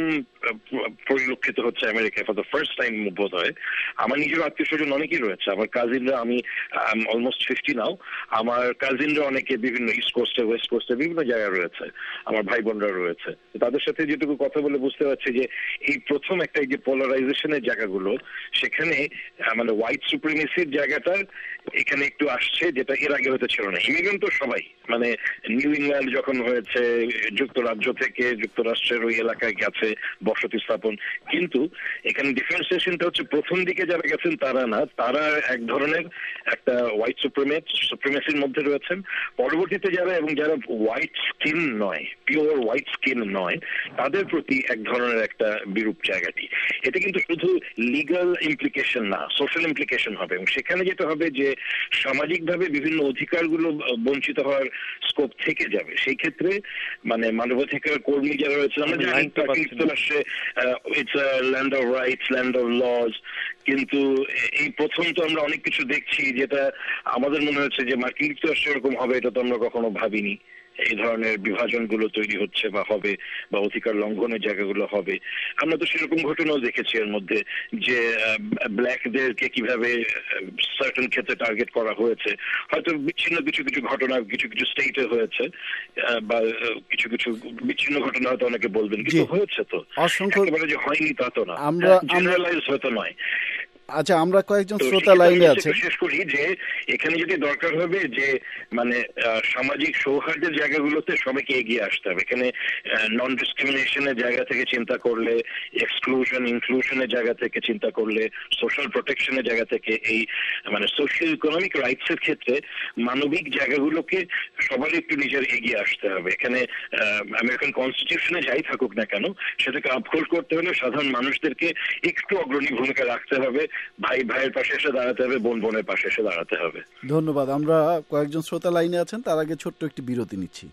পরিলক্ষিত হচ্ছে আমেরিকায় ফর দ্য ফার্স্ট টাইম বোধ হয়। আমার নিজের আত্মীয় স্বজন অনেকেই রয়েছে, আমার কাজিনরা, আমি অলমোস্ট ফিফটি নাও, আমার কাজিনরা অনেকে বিভিন্ন ইস্ট কোস্টে ওয়েস্ট কোস্টে বিভিন্ন জায়গায় রয়েছে, আমার ভাই বোনরা রয়েছে। তাদের সাথে যেটুকু কথা বলে বুঝতে পারছি যে এই প্রথম একটা এই যে পোলারাইজেশনের জায়গাগুলো, সেখানে মানে হোয়াইট সুপ্রিমেসির জায়গাটা এখানে একটু আসছে, যেটা এর আগে হতে ছিল না। ইমিগ্রেন্ট তো সবাই, মানে নিউ ইংল্যান্ড যখন হয়েছে, যুক্তরাজ্য থেকে যুক্তরাষ্ট্রের ওই এলাকায় গেছে বসতি স্থাপন, কিন্তু এখানে ডিফারেন্সিয়েশনটা হচ্ছে প্রথম দিকে যারা গেছেন তারা না, তারা এক ধরনের একটা হোয়াইট সুপ্রিমেট সুপ্রিমেসির মধ্যে রয়েছেন। পরবর্তীতে যারা এবং যারা হোয়াইট স্কিন নয়, পিওর হোয়াইট স্কিন নয়, তাদের প্রতি এক ধরনের একটা বিরূপ জায়গাটি। এটা কিন্তু শুধু লিগাল ইমপ্লিকেশন না, সোশ্যাল ইমপ্লিকেশন হবে, এবং সেখানে যেটা হবে যে সামাজিকভাবে বিভিন্ন অধিকারগুলো বঞ্চিত হওয়ার স্কোপ থেকে যাবে। সেই ক্ষেত্রে মানে মানবাধিকার কর্মী যারা রয়েছে, আমরা জানি যুক্তরাষ্ট্রে it's a land of rights, land of laws, কিন্তু এই প্রথম তো আমরা অনেক কিছু দেখছি যেটা আমাদের মনে হচ্ছে যে মার্কিন যুক্তরাষ্ট্রে এরকম হবে, এটা তো আমরা কখনো ভাবিনি। এই ধরনের বিভাজনগুলো তৈরি হচ্ছে বা হবে, বা অধিকার লঙ্ঘনের জায়গাগুলো হবে। আমরা তো সেরকম ঘটনাও দেখেছি এর মধ্যে, যে ব্ল্যাকদেরকে কিভাবে সার্টেন ক্ষেত্রে টার্গেট করা হয়েছে। হয়তো বিচ্ছিন্ন কিছু কিছু ঘটনা কিছু কিছু স্টেটে হয়েছে, বা কিছু কিছু বিচ্ছিন্ন ঘটনা হয়তো অনেকে বলবেন, কিন্তু হয়েছে তো, একেবারে যে হয়নি তা তো না, জেনারেলাইজ হয়তো নয়।
আচ্ছা, আমরা কয়েকজন শ্রোতা লাইনে আছে,
শেষ করি যে এখানে যদি দরকার হবে যে মানে সামাজিক সৌহার্দ্যের জায়গাগুলোতে সবাইকে এগিয়ে আসতে হবে। এখানে নন ডিসক্রিমিনেশনের জায়গা থেকে চিন্তা করলে, এক্সক্লুশন ইনক্লুশনের জায়গা থেকে চিন্তা করলে, সোশ্যাল প্রোটেকশনের জায়গা থেকে, এই মানে সোশ্যাল ইকোনমিক রাইটস এর ক্ষেত্রে মানবিক জায়গাগুলোকে সবারই একটু নিজের এগিয়ে আসতে হবে। এখানে আমেরিকান কনস্টিটিউশনে যাই থাকুক না কেন, সেটাকে আপহোল্ড করতে হলে সাধারণ মানুষদেরকে একটু অগ্রণী ভূমিকা রাখতে হবে, ভাই ভাইয়ের পাশে এসে দাঁড়াতে হবে, বোন বোনের পাশে এসে দাঁড়াতে হবে।
ধন্যবাদ। আমরা কয়েকজন শ্রোতা লাইনে আছেন, তার আগে ছোট্ট একটি বিরতি নিচ্ছি।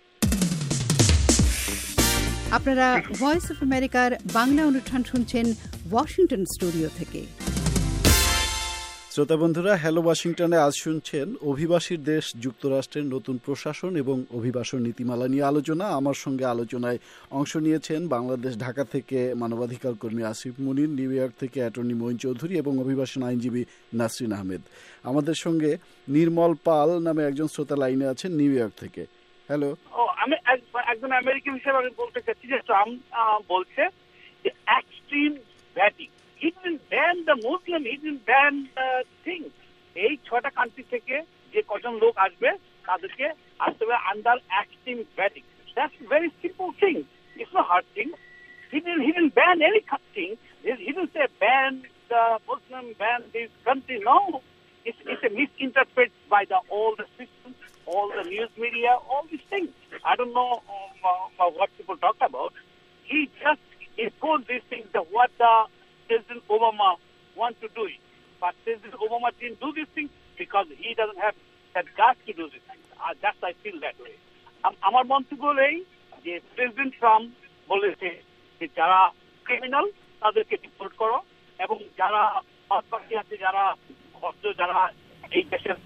আপনারা ভয়েস অফ আমেরিকার বাংলা অনুষ্ঠান শুনছেন ওয়াশিংটন স্টুডিও থেকে।
শ্রোতা বন্ধুরা, হ্যালো ওয়াশিংটনে আজ শুনছেন অভিবাসীর দেশ যুক্তরাষ্ট্রের নতুন প্রশাসন এবং অভিবাসন নীতিমালা নিয়ে আলোচনা। আমার সঙ্গে আলোচনায় অংশ নিয়েছেন বাংলাদেশ ঢাকা থেকে মানবাধিকার কর্মী আসিফ মুনির, নিউ ইয়র্ক থেকে অ্যাটর্নি মঈন চৌধুরী এবং অভিবাসন আইনজীবী নাসরিন আহমেদ। আমাদের সঙ্গে নির্মল পাল নামে একজন শ্রোতা লাইনে আছেন নিউ ইয়র্ক থেকে। হ্যালো।
ও আমি একজন আমেরিকান হিসেবে আমি বলতে চাচ্ছি যে ট্রাম্প বলছে যে extreme vetting, he didn't ban the Muslim, he didn't ban the things. এই ছটা কান্ট্রি থেকে যে কজন লোক আসবে তাদেরকে আসতে হবে under extreme vetting. That's a very simple thing. It's not hard thing. He didn't, he didn't ban any thing. He didn't say ban the Muslim, ban this country. No. It's, it's a misinterpret by the all the systems, all the news media, all these things. I don't know um, uh, what people talk about. He just imposed these things, that what the President Obama want to do it. But President Obama didn't do these things because he doesn't have that got to do this. Uh, that's I feel that way. আমার মন্তব্য এই যে president Trump বলেছে যে যারা criminal তাদেরকে deport করো, এবং যারা পাশাপাশি আছে, যারা অস্ত্র, যারা এই দেশের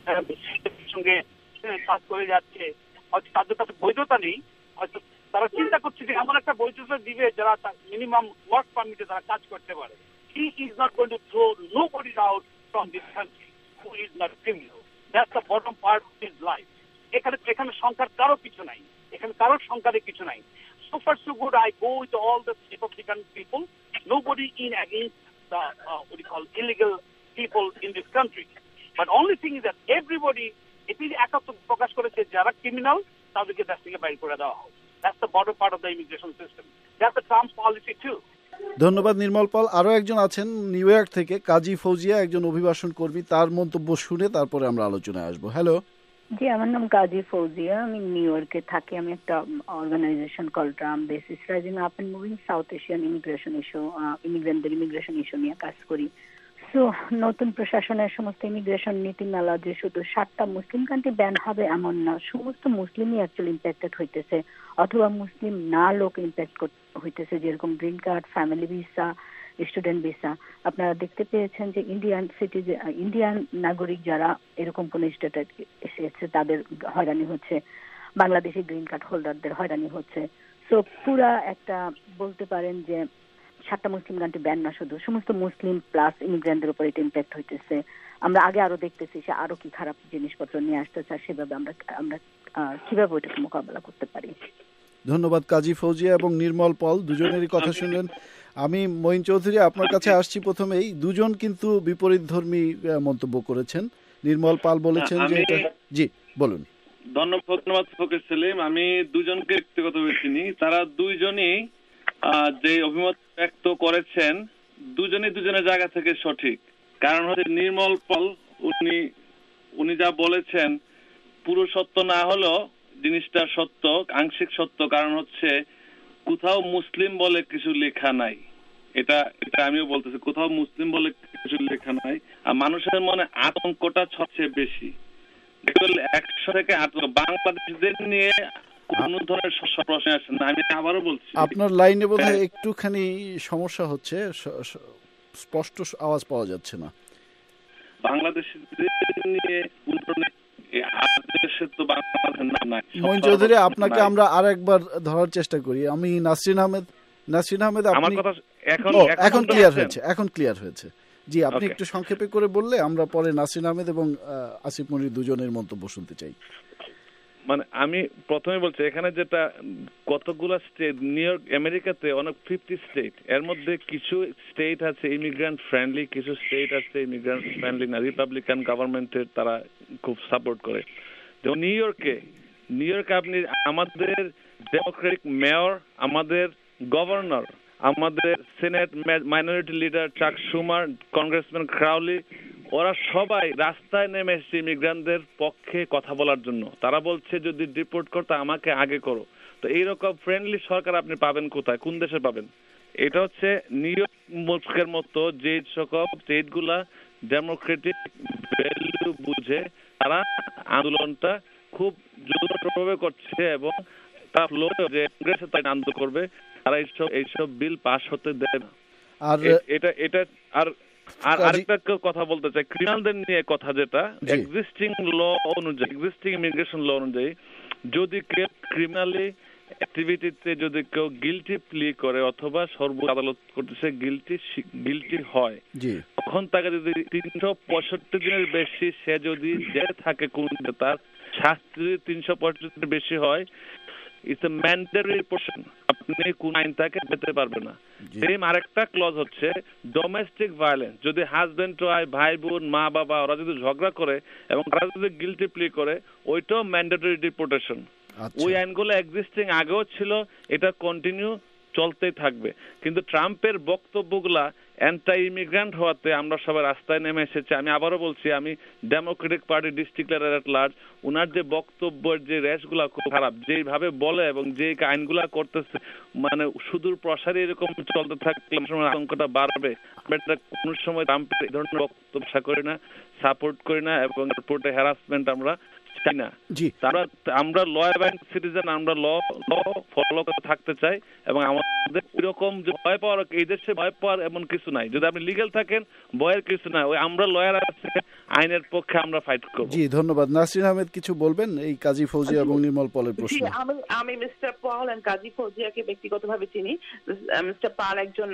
সঙ্গে কাজ করে যাচ্ছে, হয়তো তাদের কাছে বৈধতা নেই, হয়তো তারা চিন্তা করছে যে এমন একটা বৈধতা দিবে যারা মিনিমাম ওয়ার্ক পারমিটে তারা কাজ করতে পারে। He is not going to throw nobody out from this country who is not criminal. That's the bottom part of his life. এখানে এখানে সংখ্যার কারো কিছু নাই, এখানে কারোর সংখ্যারে কিছু নাই। So far so good. I go with all the Republican people. Nobody in against the uh, what do you call illegal people in this country. But only thing is that everybody, if he একাত্ম প্রকাশ করেছে যারা criminal তাদেরকে দেশ থেকে বাইর করে দেওয়া হোক। That's the bottom part of the immigration system. That's the Trump policy too.
ধন্যবাদ নির্মল পাল। আরো একজন আছেন নিউ ইয়র্ক থেকে, কাজী ফৌজিয়া, একজন অভিবাসন কর্মী। তার মন্তব্য শুনে তারপরে আমরা আলোচনায় আসবো। হ্যালো।
জি, আমার নাম কাজী ফৌজিয়া, আমি নিউ ইয়র্কে থাকি। আমি একটা organisation call DRUM desis rising up and moving South Asian immigration issue, ইমিগ্রেন্টদের ইমিগ্রেশন ইস্যু নিয়ে কাজ করি। সো নতুন প্রশাসনের সমস্ত ইমিগ্রেশন নীতিমালা যে শুধু সাতটা মুসলিম কান্ট্রি ব্যান হবে এমন না, সমস্ত মুসলিমই অ্যাকচুয়ালি ইম্প্যাক্টেড হইতেছে, অথবা মুসলিম না লোক ইম্প্যাক্ট হইতেছে, যেরকম green card, family visa, student visa. আপনারা দেখতে পেয়েছেন যে ইন্ডিয়ান সিটিজেন, ইন্ডিয়ান নাগরিক যারা এরকম কোন স্টেটে এসেছে তাদের হয়রানি হচ্ছে, বাংলাদেশি গ্রিন কার্ড হোল্ডারদের হয়রানি হচ্ছে। সো পুরা একটা বলতে পারেন যে সাতটা মুসলিম কান্ট্রি ব্যান না, শুধু সমস্ত মুসলিম প্লাস ইমিগ্রেন্টদের উপর এটা ইম্প্যাক্ট হইতেছে। আমরা আগে আরো দেখতেছি সে আরো কি খারাপ জিনিসপত্র নিয়ে আসতেছে, আর সেভাবে আমরা আমরা কিভাবে ওইটাকে মোকাবেলা করতে পারি।
ধন্যবাদ কাজী ফৌজিয়া এবং নির্মল পল, দুজনেরই কথা শুনলেন। আমি মঈন চৌধুরী আপনার কাছে আসছি প্রথমেই। দুজন কিন্তু বিপরীতধর্মী মন্তব্য করেছেন। নির্মল পাল বলেছেন যে এটা, জি বলুন।
ধন্যবাদ ফকির সেলিম। আমি দুজনকে ব্যক্তিগতভাবে চিনি, তারা দুইজনই যে অভিমত ব্যক্ত করেছেন দুজনই দুজনের জায়গা থেকে সঠিক। কারণ হচ্ছে নির্মল পল উনি উনি যা বলেছেন পুরো সত্য না হলেও জিনিসটা সত্য, আংশিক সত্য। কারণ হচ্ছে কোথাও মুসলিম বলে কিছু লেখা নাই, এটা এটা আমিও বলতেছি, কোথাও মুসলিম বলে কিছু লেখা নাই। আর মানুষের মনে আতঙ্কটা সবচেয়ে বেশি। একশো থেকে বাংলাদেশিদের নিয়ে কোন ধরনের প্রশ্ন আসে না। আমি আবারও বলছি,
আপনার লাইনে বোধহয় একটুখানি সমস্যা হচ্ছে, স্পষ্ট আওয়াজ পাওয়া যাচ্ছে না।
বাংলাদেশিদের নিয়ে
মঈন চৌধুরী আপনাকে আমরা আরেকবার ধরার চেষ্টা করি। আমি নাসরিন আহমেদ, নাসরিন আহমেদ আপনি এখন এখন ক্লিয়ার হয়েছে, এখন ক্লিয়ার হয়েছে। জি, আপনি একটু সংক্ষেপে করে বললে আমরা পরে নাসরিন আহমেদ এবং আসিফ মনির দুজনের মন্তব্য শুনতে চাই।
মানে আমি প্রথমে বলছি, এখানে যেটা কতগুলো স্টেট, নিউ ইয়র্ক আমেরিকাতে অনেক ফিফটি স্টেট, এর মধ্যে কিছু স্টেট আছে ইমিগ্রেন্ট ফ্রেন্ডলি, কিছু স্টেট আছে ইমিগ্রেন্ট ফ্রেন্ডলি না। রিপাবলিকান গভর্নমেন্টের তারা খুব সাপোর্ট করে। যেমন নিউ ইয়র্কে নিউ ইয়র্কে আপনি আমাদের ডেমোক্রেটিক মেয়র, আমাদের গভর্নর, আমাদের senate minority leader Chuck Schumer, congressman Crawley, ওরা সবাই রাস্তায় নেমে এসেছে ইমিগ্রেন্টদের পক্ষে কথা বলার জন্য। তারা বলছে যদি ডিপোর্ট করতে আমাকে আগে করো। তো এইরকম ফ্রেন্ডলি সরকার আপনি পাবেন কোথায়, কোন দেশে পাবেন? এটা হচ্ছে নিউ ইয়র্কের মতো যে সকল স্টেটগুলা ডেমোক্রেটিক ভ্যালু বুঝে তারা আন্দোলনটা খুব জোরভাবে করছে, এবং তার লোক যে কংগ্রেসে তাই আন্দোলন করবে, তারা এইসব এইসব বিল পাস হতে দেয় না। আর এটা এটা আর আর আরেকটা কথা বলতে চাই, ক্রিমিনালদের নিয়ে কথা, যেটা এক্সিস্টিং ল অনুযায়ী, এক্সিস্টিং ইমিগ্রেশন ল অনুযায়ী যদি কেউ ক্রিমিনালি অ্যাক্টিভিটিতে যদি কেউ গিলটি প্লি করে অথবা সর্বোচ্চ আদালত করতেছে গিলটি গিলটি হয়, তখন তাকে যদি তিনশো পঁয়ষট্টি দিনের বেশি সে যদি জেলে থাকে, কোন তার শাস্তি যদি তিনশো পঁয়ষট্টি বেশি হয়, ইটস এ ম্যান্ডেটরি পোর্শন, আপনি কোন আইন তাকে পেতে পারবে না। সেম আরেকটা ক্লজ হচ্ছে ডোমেস্টিক ভায়োলেন্স, যদি হাজবেন্ড ওয়াইফ, ভাই বোন, মা বাবা ওরা যদি ঝগড়া করে এবং তারা যদি গিলটি প্লি করে, ওইটাও ম্যান্ডেটরি ডিপোর্টেশন। ওই আইনগুলো এক্সিস্টিং আগেও ছিল, এটা কন্টিনিউ চলতেই থাকবে। কিন্তু ট্রাম্পের বক্তব্যগুলা অ্যান্টাই ইমিগ্রেন্ট হওয়াতে আমরা সবাই রাস্তায় নেমে এসেছি। আমি আবারও বলছি, আমি Democratic party district leader at large, উনার যে বক্তব্যের যে রেশগুলা খুব খারাপ, যেভাবে বলে এবং যে আইনগুলা করতেছে, মানে সুদূর প্রসারী এরকম চলতে থাকলে আতঙ্কটা বাড়বে। আমরা কোন সময় ট্রাম্পের এই ধরনের বক্তব্য আশা করি না, সাপোর্ট করি না, এবং রিপোর্টে হ্যারাসমেন্ট আমরা চাই না। আমরা আমরা ল অ্যাবাইডিং সিটিজেন, আমরা ল ল ফলো করে থাকতে চাই এবং আমাদের এরকম যে ভয় পাওয়ার, এই দেশে ভয় পাওয়ার এমন কিছু নাই। যদি আপনি লিগ্যাল থাকেন ভয়ের কিছু নাই, ওই আমরা লয়ার আছে, আইনের পক্ষে আমরা ফাইট করব।
জি ধন্যবাদ। নাসরিন আহমেদ কিছু বলবেন এই কাজী ফৌজিয়া এবং নির্মল পলের প্রশ্ন?
আমি আমি মিস্টার পল এন্ড কাজী ফৌজিয়াকে ব্যক্তিগতভাবে চিনি। মিস্টার পল একজন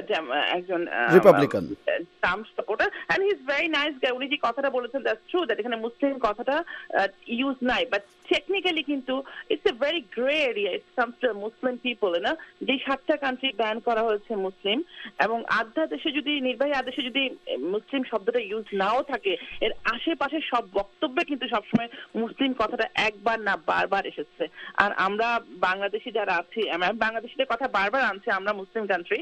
একজন
Republican
Trump supporter and he is very nice guy. উনি যে কথাটা বলেছেন দ্যাটস ট্রু, দ্যাট এখানে মুসলিম কথাটা ইউজ নাই, বাট টেকনিক্যালি কিন্তু it's a very grey area it comes to Muslim people. না যে সাতটা কান্ট্রি ব্যান করা হয়েছে মুসলিম, এবং আধ্যাদেশে যদি নির্বাহী আদেশে যদি মুসলিম শব্দটা ইউজ নাও থাকে, এর আশেপাশে সব বক্তব্যে কিন্তু সবসময় মুসলিম কথাটা একবার না বারবার এসেছে। আর আমরা বাংলাদেশি যারা আছি, বাংলাদেশিদের কথা বারবার আনছে, আমরা মুসলিম কান্ট্রি,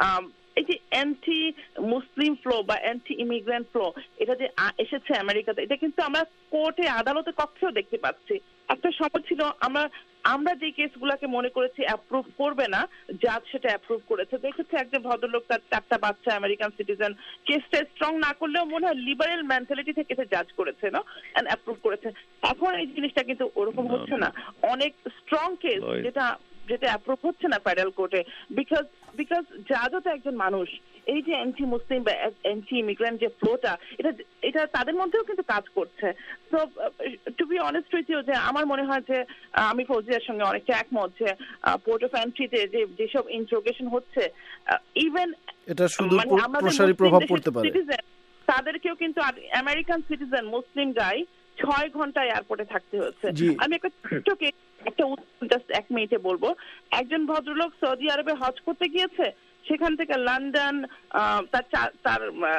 এই যে অ্যান্টি মুসলিম ফ্লো বা অ্যান্টি ইমিগ্রেন্ট ফ্লো এটা যে এসেছে আমেরিকাতে, এটা কিন্তু আমরা কোর্টে আদালতে কক্ষেও দেখতে পাচ্ছি। একটা সময় ছিল আমরা আমরা যে কেসগুলোকে মনে করেছি অ্যাপ্রুভ করবে না, জাজ সেটা অ্যাপ্রুভ করেছে। দেখেছে একজন ভদ্রলোক তার চারটা বাচ্চা আমেরিকান সিটিজেন, কেসটা স্ট্রং না করলেও মনে হয় লিবারেল মেন্টালিটি থেকে সে জাজ করেছে না এন্ড অ্যাপ্রুভ করেছে। এখন এই জিনিসটা কিন্তু ওরকম হচ্ছে না। অনেক স্ট্রং কেস যেটা যেটা অ্যাপ্রুভ হচ্ছে না ফেডারেল কোর্টে, বিকজ বিকজ জাজও তো একজন মানুষ। এই যে অ্যান্টি মুসলিম বা অ্যান্টি ইমিগ্রেন্ট যে ফ্লোটা, এটা এটা তাদের মধ্যেও কিন্তু কাজ করছে। So to be honest with you, যে আমার মনে হয় যে আমি ফৌজিয়ার সঙ্গে অনেকটা একমত যে পোর্ট অফ এন্ট্রিতে যে যেসব ইন্ট্রোগেশন হচ্ছে, ইভেন
এটা শুধু প্রসারী প্রভাব পড়তে পারে,
তাদেরকেও কিন্তু আমেরিকান সিটিজেন মুসলিম গাই ছয় ঘন্টা এয়ারপোর্টে থাকতে হচ্ছে। আমি একটা ছোট্ট একটা জাস্ট এক মিনিটে বলবো। একজন ভদ্রলোক সৌদি আরবে হজ করতে গিয়েছে, সেখান থেকে লন্ডন তার তার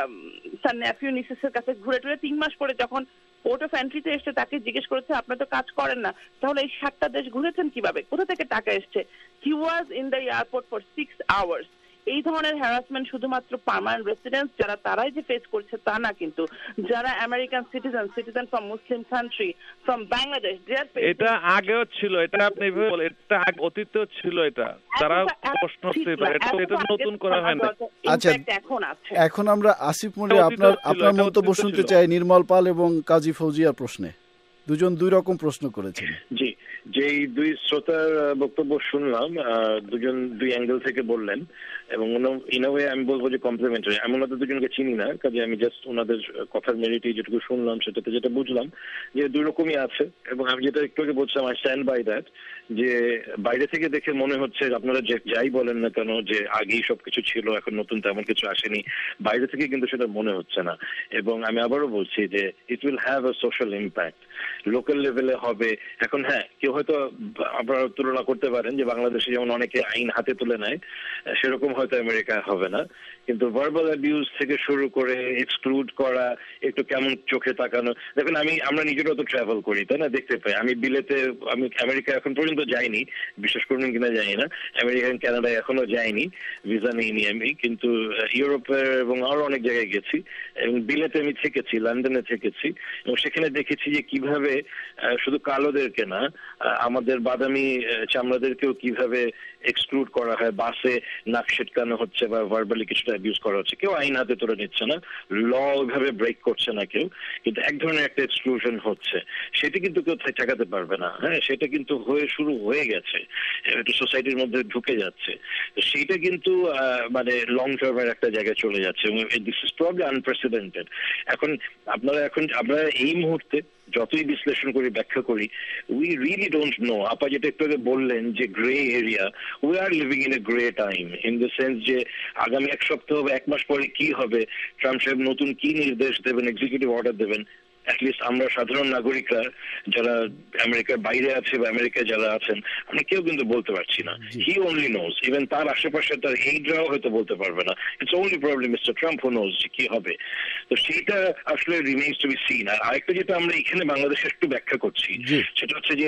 তার নেফিউ নিসেসের কাছে ঘুরে টুরে তিন মাস পরে যখন পোর্ট অফ এন্ট্রিতে এসে তাকে জিজ্ঞেস করেছে আপনারা তো কাজ করেন না, তাহলে এই সাতটা দেশ ঘুরেছেন কিভাবে, কোথা থেকে টাকা এসছে? He was in the airport for six hours. এই ধরনের হ্যারাসমেন্ট শুধুমাত্র পার্মানেন্ট রেসিডেন্টস যারা তারাই যে ফেস করছে তা না, কিন্তু যারা American citizen citizen from Muslim country from Bangladesh,
এটা আগেও ছিল, এটা আপনি বলেন এটা অতীতেও ছিল, এটা তারা প্রশ্ন ছিল, এটা এটা নতুন করা হয় না।
আচ্ছা
এখন আছে।
এখন আমরা আসিফ মনির আপনার আপনার মন্তব্য শুনতে চাই নির্মল পাল এবং কাজী ফৌজিয়ার প্রশ্নে। দুজন দুই রকম প্রশ্ন করেছেন।
জি, যেই দুই শ্রোতার বক্তব্য শুনলাম, দুজন দুই অ্যাঙ্গেল থেকে বললেন এবং ইন আ ওয়ে আমি বলবো যে কমপ্লিমেন্টারি। আমি ওনাদের দুজনকে চিনি না, কাজে আমি জাস্ট ওনাদের কথার মেরিটে যেটুকু শুনলাম সেটাতে যেটা বুঝলাম যে দুই রকমই আছে। এবং আমি যেটা একটু আগে বলছিলাম আই স্ট্যান্ড বাই দ্যাট, যে বাইরে থেকে দেখে মনে হচ্ছে আপনারা যে যাই বলেন না কেন যে আগেই সবকিছু ছিল, এখন নতুন তেমন কিছু আসেনি, বাইরে থেকে কিন্তু সেটা মনে হচ্ছে না। এবং আমি আবারও বলছি যে it will have a social impact, local লেভেলে হবে। এখন হ্যাঁ, কেউ হয়তো আপনারা তুলনা করতে পারেন যে বাংলাদেশে যেমন অনেকে আইন হাতে তুলে নেয়, সেরকম হয়তো আমেরিকা হবে না, কিন্তু ভার্বাল অ্যাবিউজ থেকে শুরু করে এক্সক্লুড করা, একটু কেমন চোখে তাকানো। দেখুন আমি আমরা নিজেরাও তো ট্রাভেল করি, তাই না, দেখতে পাই। আমি বিলেতে আমি আমেরিকা এখন পর্যন্ত যাইনি, বিশ্বাস করবেন কিনা জানি না, আমেরিকান কানাডায় এখনো যাইনি, ভিসা নিইনি আমি, কিন্তু ইউরোপের এবং আরো অনেক জায়গায় গেছি এবং বিলেতে আমি থেকেছি, লন্ডনে থেকেছি এবং সেখানে দেখেছি যে কিভাবে শুধু কালোদেরকে না, আমাদের বাদামি চামড়াদেরকেও কিভাবে এক্সক্লুড করা হয়, বাসে নাক সেটকানো হচ্ছে বা ভার্বালি কিছুটা অ্যাবিউজ করা হচ্ছে। কেউ আইন হাতে তুলে নিচ্ছে না, ল ওইভাবে ব্রেক করছে না কেউ, কিন্তু এক ধরনের একটা এক্সক্লুশন হচ্ছে, সেটা কিন্তু কেউ ঠেকাতে পারবে না। হ্যাঁ, সেটা কিন্তু হয়ে শুরু হয়ে গেছে, একটু সোসাইটির মধ্যে ঢুকে যাচ্ছে। সেইটা কিন্তু মানে লং টার্মের একটা জায়গায় চলে যাচ্ছে এবং দিস ইজ প্রবলি আনপ্রেসিডেন্টেড। এখন আপনারা এখন আমরা এই মুহূর্তে যতই বিশ্লেষণ করি, ব্যাখ্যা করি, উই রিয়েলি ডোন্ট নো। আপা যেটা একটু আগে বললেন যে grey area, we are living in a grey time in the sense যে আগামী এক সপ্তাহ বা এক মাস পরে কি হবে, ট্রাম্প সাহেব নতুন কি নির্দেশ দেবেন, এক্সিকিউটিভ অর্ডার দেবেন, অ্যাটলিস্ট আমরা সাধারণ নাগরিকরা যারা আমেরিকার বাইরে আছে বা আমেরিকায় যারা আছেন, আমরা কেউ কিন্তু বলতে পারছি না। হি অনলি নোজ, ইভেন তার আশেপাশে তার এইডরাও হয়তো বলতে পারবে না। It's only problem mister Trump who knows যে কি হবে। তো সেইটা আসলে রিমেইনস টু বি সিন। আর আরেকটা যেটা আমরা এখানে বাংলাদেশে একটু ব্যাখ্যা করছি, সেটা হচ্ছে যে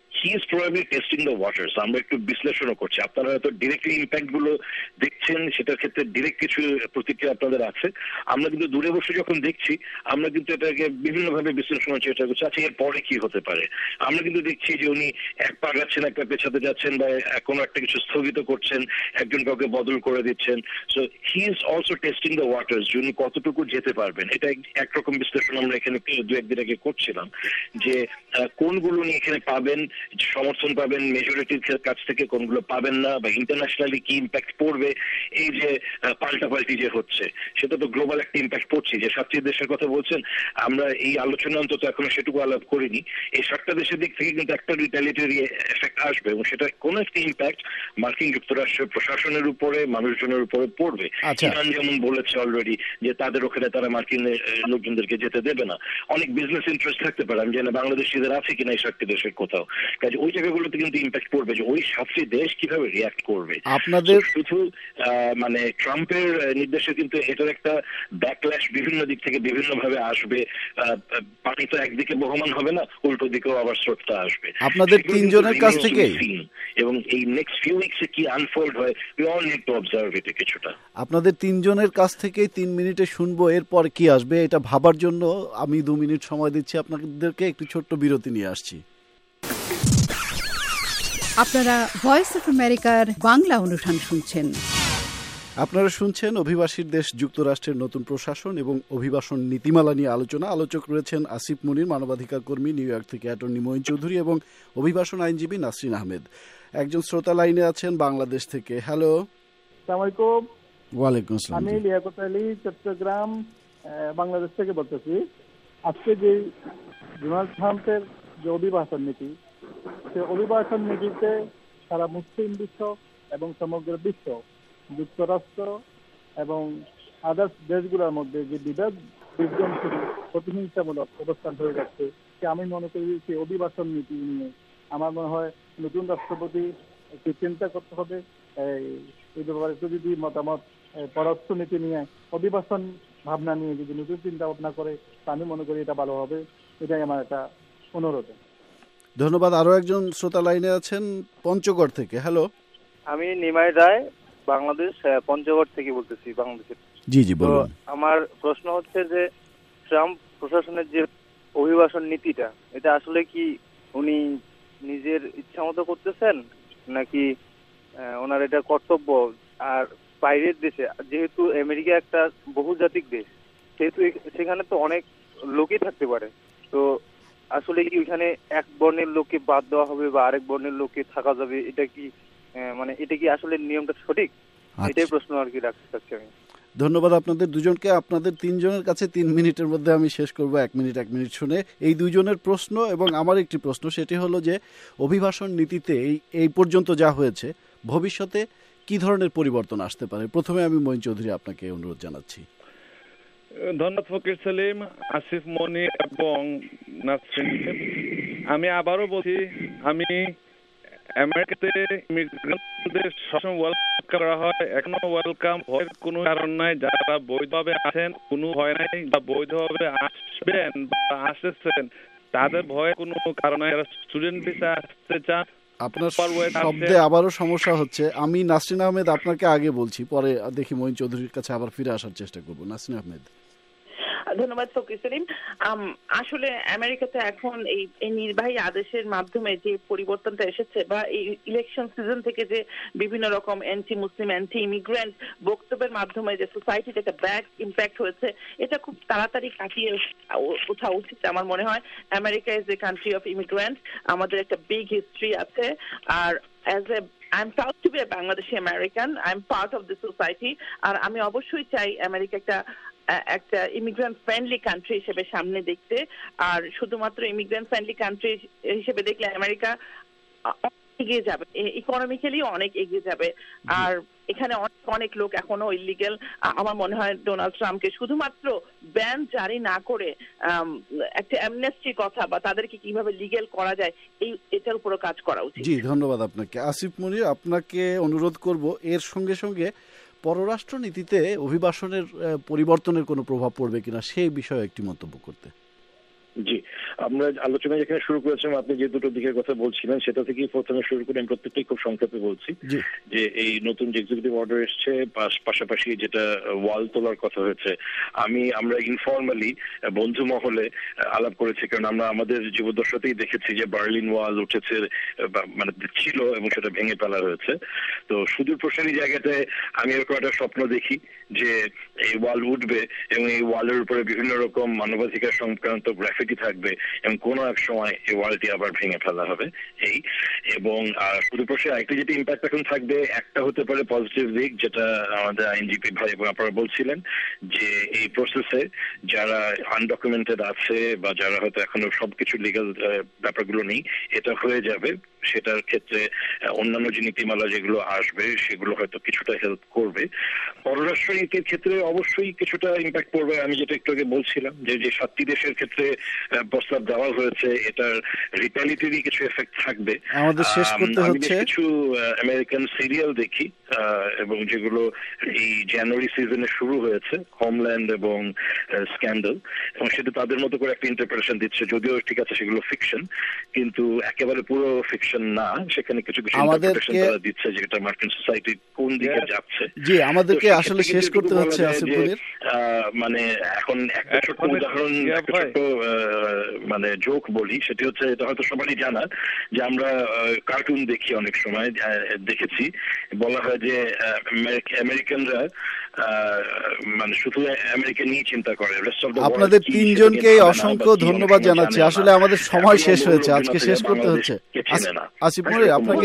he is probably testing the waters. আমরা একটু বিশ্লেষণও করছি, আপনারা হয়তো ডিরেক্টলি ইম্প্যাক্ট গুলো দেখছেন, সেটার ক্ষেত্রে ডিরেক্ট কিছু প্রতিক্রিয়া আপনাদের আছে। আমরা কিন্তু দূরে বসে যখন দেখছি, আমরা কিন্তু এটাকে বিভিন্নভাবে বিশ্লেষণের চেষ্টা করছি, আচ্ছা এর পরে কি হতে পারে। আমরা কিন্তু দেখছি যে উনি এক পা যাচ্ছেন, এক পা পেছাতে যাচ্ছেন, বা কোনো একটা কিছু স্থগিত করছেন, একজন কাউকে বদল করে দিচ্ছেন। So he is also testing the waters, যে উনি কতটুকু যেতে পারবেন। এটা একরকম বিশ্লেষণ আমরা এখানে দু একদিন আগে করছিলাম, যে কোনগুলো উনি এখানে পাবেন, সমর্থন পাবেন মেজরিটির কাছ থেকে, কোনগুলো পাবেন না, বা ইন্টারন্যাশনালি কি ইম্প্যাক্ট পড়বে। এই যে পাল্টাপাল্টি যে হচ্ছে, সেটা তো গ্লোবাল একটা ইম্প্যাক্ট পড়ছে। যে সাতটি দেশের কথা বলছেন, আমরা এই আলোচনা অন্তত এখনো সেটুকু আলাপ করিনি। এই সাতটা দেশের দিক থেকে কিন্তু একটা রিটালিটরি এফেক্ট আসবে, এবং সেটা কোন একটা ইম্প্যাক্ট মার্কিন যুক্তরাষ্ট্রের প্রশাসনের উপরে, মানুষজনের উপরে পড়বে। ইরান যেমন বলেছে অলরেডি যে তাদের ওখানে তারা মার্কিন লোকজনদেরকে যেতে দেবে না। অনেক বিজনেস ইন্টারেস্ট থাকতে পারে, আমি জানি বাংলাদেশিদের আছে কিনা এই সাতটি দেশের কোথাও। কাজে ওই জায়গাগুলোতে কিন্তু ইম্প্যাক্ট পড়বে, যে ওই সাতটি দেশ কিভাবে রিয়াক্ট করবে।
আপনাদের
শুধু মানে ট্রাম্পের নির্দেশে কিন্তু এটার একটা ব্যাকল্যাশ বিভিন্ন দিক থেকে বিভিন্ন ভাবে আসবে। পানি তো একদিকে বহমান হবে না, উল্টো দিকেও আবার স্রোতটা আসবে।
আপনাদের তিনজনের কাছ থেকে,
এবং এই নেক্সট ফিউ উইকসে কি আনফোল্ড হয়, we all need to observe এটা কিছুটা।
আপনাদের তিনজনের কাছ থেকেই তিন মিনিটে শুনবো এরপর কি আসবে, এটা ভাবার জন্য আমি দু মিনিট সময় দিচ্ছি আপনাদেরকে। একটু ছোট্ট বিরতি নিয়ে আসছি।
আপনারা ভয়েস অফ আমেরিকার বাংলা অনুষ্ঠান শুনছেন।
আপনারা শুনছেন অভিবাসীর দেশ যুক্তরাষ্ট্রের নতুন প্রশাসন এবং অভিবাসন নীতিমালা নিয়ে আলোচনা। আলোচক রয়েছেন আসিফ মুনির, মানবাধিকার কর্মী, নিউ ইয়র্ক থেকে অ্যাটর্নি মঈন চৌধুরী, এবং অভিবাসন আইনজীবী নাসরিন আহমেদ। একজন শ্রোতা লাইনে আছেন বাংলাদেশ থেকে। হ্যালো,
আসসালামু আলাইকুম।
ওয়ালাইকুম আসসালাম।
আমি লিয়াকত আলী, চট্টগ্রাম, বাংলাদেশ থেকে বলতেছি। আজকে যে ডোনাল্ড ট্রাম্পের যে অভিবাসন নীতি, সে অভিবাসন নীতিতে সারা মুসলিম বিশ্ব এবং সমগ্র বিশ্ব, যুক্তরাষ্ট্র এবং আদার্স দেশগুলোর মধ্যে যে বিভেদ বিধ্বংসী প্রতিহিংসামূলক অবস্থান হয়ে যাচ্ছে, আমি মনে করি সেই অভিবাসন নীতি নিয়ে আমার মনে হয় নতুন রাষ্ট্রপতি একটু চিন্তা করতে হবে। এই ব্যাপারে একটু যদি মতামত, পররাষ্ট্র নীতি নিয়ে অভিবাসন ভাবনা নিয়ে যদি নতুন চিন্তা ভাবনা করে, আমি মনে করি এটা ভালো হবে। এটাই আমার একটা অনুরোধ।
ধন্যবাদ। আরো একজন শ্রোতা লাইনে আছেন পঞ্চগড় থেকে। হ্যালো,
আমি নিমাই রায়, বাংলাদেশ, পঞ্চগড় থেকে বলতেছি, বাংলাদেশের।
জি জি বলুন।
আমার প্রশ্ন হচ্ছে যে ট্রাম্প প্রশাসনের যে অভিবাসন নীতিটা, এটা আসলে কি উনি নিজের ইচ্ছা মতো করতেছেন, নাকি ওনার এটা কর্তব্য? আর বাইরের দেশে, যেহেতু আমেরিকা একটা বহুজাতিক দেশ, সেহেতু সেখানে তো অনেক লোকই থাকতে পারে, তো আসলে কি ওইখানে এক বর্ণের লোককে বাদ দেওয়া হবে বা আরেক বর্ণের লোককে থাকা যাবে? এটা কি মানে এটা কি আসলে নিয়মটা সঠিক? এটাই প্রশ্ন আর কি রাখতে চাচ্ছি আমি।
ধন্যবাদ আপনাদের দুজনকে। আপনাদের তিনজনের কাছে তিন মিনিটের মধ্যে আমি শেষ করব, এক মিনিট এক মিনিট শুনে। এই দুইজনের প্রশ্ন এবং আমার একটি প্রশ্ন, সেটি হলো যে অভিবাসন নীতিতে এই এই পর্যন্ত যা হয়েছে, ভবিষ্যতে কি ধরনের পরিবর্তন আসতে পারে? প্রথমে আমি মঈন চৌধুরী আপনাকে অনুরোধ জানাচ্ছি।
ধন্যবাদ ফকির সেলিম, আসিফ মনি এবং নাসরিন। আমি আবারও বলছি, আমি আমেরিকাতে ইমিগ্রেন্টদের সবসময় ওয়েলকাম করা হয়, এখনো ওয়েলকাম। ভয়ের কোনো কারণ নাই। যারা বৈধভাবে আছেন কোনো ভয় নাই, যারা বৈধভাবে আসবেন বা আসতেছেন তাদের ভয়ের কোনো কারণ নাই। যারা স্টুডেন্ট ভিসা আসতে চান,
আপনার শব্দে আবারও সমস্যা হচ্ছে। আমি নাসরিন আহমেদ আপনাকে আগে বলছি, পরে দেখি মঈন চৌধুরীর কাছে আবার ফিরে আসার চেষ্টা করবো। নাসরিন আহমেদ।
ধন্যবাদ ফকির সেলিম। আসলে আমেরিকাতে এখন এই নির্বাহী আদেশের মাধ্যমে যে পরিবর্তনটা এসেছে, বা এই ইলেকশন সিজন থেকে যে বিভিন্ন রকম অ্যান্টি মুসলিম, অ্যান্টি ইমিগ্রেন্ট বক্তব্যের মাধ্যমে যে সোসাইটিতে একটা ব্যাড ইম্প্যাক্ট হয়েছে, এটা খুব তাড়াতাড়ি কাটিয়ে ওঠা উচিত আমার মনে হয়। America is a country of immigrant, আমাদের একটা বিগ হিস্ট্রি আছে। আর as a I'm proud to be a Bangladeshi American. I'm part of the society. আর আমি অবশ্যই চাই আমেরিকা একটা একটা ইমিগ্রেন্ট ফ্রেন্ডলি কান্ট্রি হিসেবে সামনে দেখতে। আর শুধুমাত্র ইমিগ্রেন্ট ফ্রেন্ডলি কান্ট্রি হিসেবে দেখলে আমেরিকা এগিয়ে যাবে, ইকোনমিক্যালি অনেক এগিয়ে যাবে। আর এখানে অনেক অনেক লোক এখনো ইলিগেল। আমার মনে হয় ডোনাল্ড ট্রাম্পকে শুধুমাত্র ব্যান জারি না করে একটা অ্যামনেস্টির কথা বা তাদেরকে কিভাবে লিগেল করা যায়, এই এটার উপরও কাজ করা উচিত।
জি ধন্যবাদ আপনাকে। আসিফ মুনির, আপনাকে অনুরোধ করব এর সঙ্গে সঙ্গে পররাষ্ট্র নীতিতে অভিবাসনের পরিবর্তনের কোনো প্রভাব পড়বে কিনা সেই বিষয়ে একটি মন্তব্য করতে।
জি, আমরা আলোচনা যেখানে শুরু করেছিলাম, আপনি যে দুটো দিকের কথা বলছিলেন সেটা থেকেই প্রথমে শুরু করে আমি প্রত্যেকটাই খুব সংক্ষেপে বলছি যে এই নতুন যে এক্সিকিউটিভ অর্ডার এসছে, পাশাপাশি যেটা ওয়াল তোলার কথা হয়েছে, আমি আমরা ইনফর্মালি বন্ধু মহলে আলাপ করেছি, কারণ আমরা আমাদের জীবদ্দশাতেই দেখেছি যে বার্লিন ওয়াল উঠেছে, মানে ছিল এবং সেটা ভেঙে ফেলা হয়েছে। তো সুদূর প্রসারী জায়গাটায় আমি এরকম একটা স্বপ্ন দেখি যে এই ওয়াল উঠবে এবং এই ওয়ালের উপরে বিভিন্ন রকম মানবাধিকার সংক্রান্ত গ্রাফিটি থাকবে এবং কোনো এক সময় এই ওয়ালটি আবার ভেঙে ফেলা হবে। এই এবং সুদূর প্রসারী আরেকটা যেটা ইম্প্যাক্ট এখন থাকবে, একটা হতে পারে পজিটিভ দিক, যেটা আমাদের আইনজীবী ভাই এবং আপনারা বলছিলেন যে এই প্রসেসে যারা আনডকুমেন্টেড আছে বা যারা হয়তো এখনো সবকিছু লিগাল ব্যাপারগুলো নেই, এটা হয়ে যাবে। সেটার ক্ষেত্রে অন্যান্য যে নীতিমালা যেগুলো আসবে সেগুলো হয়তো কিছুটা হেল্প করবে। পররাষ্ট্র নীতির ক্ষেত্রে অবশ্যই কিছুটা ইম্প্যাক্ট পড়বে। আমি যেটা একটু আগে বলছিলাম যে যে সাতটি দেশের ক্ষেত্রে প্রস্তাব দেওয়া হয়েছে, এটার রিটালিটারি কিছু এফেক্ট থাকবে।
আমাদের শেষ করতে হচ্ছে।
কিছু আমেরিকান সিরিয়াল দেখি এবং যেগুলো এই জানুয়ারি সিজনে শুরু হয়েছে, হোমল্যান্ড এবং স্ক্যান্ডাল, এবং সেটা তাদের মতো করে একটা ইন্টারপ্রিটেশন দিচ্ছে, যদিও ঠিক আছে সেগুলো ফিকশন, কিন্তু একেবারে পুরো ফিকশন না, সেখানে কিছু কিছু ইন্টারপ্রিটেশন তারা দিচ্ছে যেটা মার্কিন সোসাইটি কোন দিকে যাচ্ছে।
জি, আমাদেরকে আসলে শেষ করতে হচ্ছে আসিফুলের।
মানে এখন একটা ছোট্ট উদাহরণ, একটা ছোট্ট মানে জোক বলি, সেটি হচ্ছে, এটা হয়তো সবারই জানা যে আমরা কার্টুন দেখি, অনেক সময় দেখেছি বলা হয় যে আমেরিকানরা মানে শুধু আমেরিকা নিয়ে চিন্তা করে।
আপনাদের তিনজনকেই অসংখ্য ধন্যবাদ জানাচ্ছি। আসলে আমাদের সময় শেষ হয়েছে, আজকে শেষ করতে হচ্ছে। আসিফুল, আপনাকে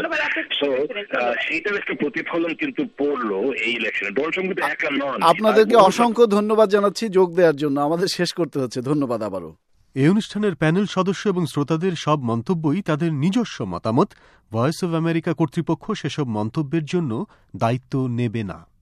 সেইটার একটা প্রতিফলন কিন্তু পড়লো এই ইলেকশনে। ডোনাল্ড ট্রাম্প কিন্তু একা নন।
আপনাদেরকে অসংখ্য ধন্যবাদ জানাচ্ছি যোগ দেওয়ার জন্য। আমাদের শেষ করতে হচ্ছে। ধন্যবাদ আবারও।
এই অনুষ্ঠানের প্যানেল সদস্য এবং শ্রোতাদের সব মন্তব্যই তাদের নিজস্ব মতামত। ভয়েস অব আমেরিকা কর্তৃপক্ষ সেসব মন্তব্যের জন্য দায়িত্ব নেবে না।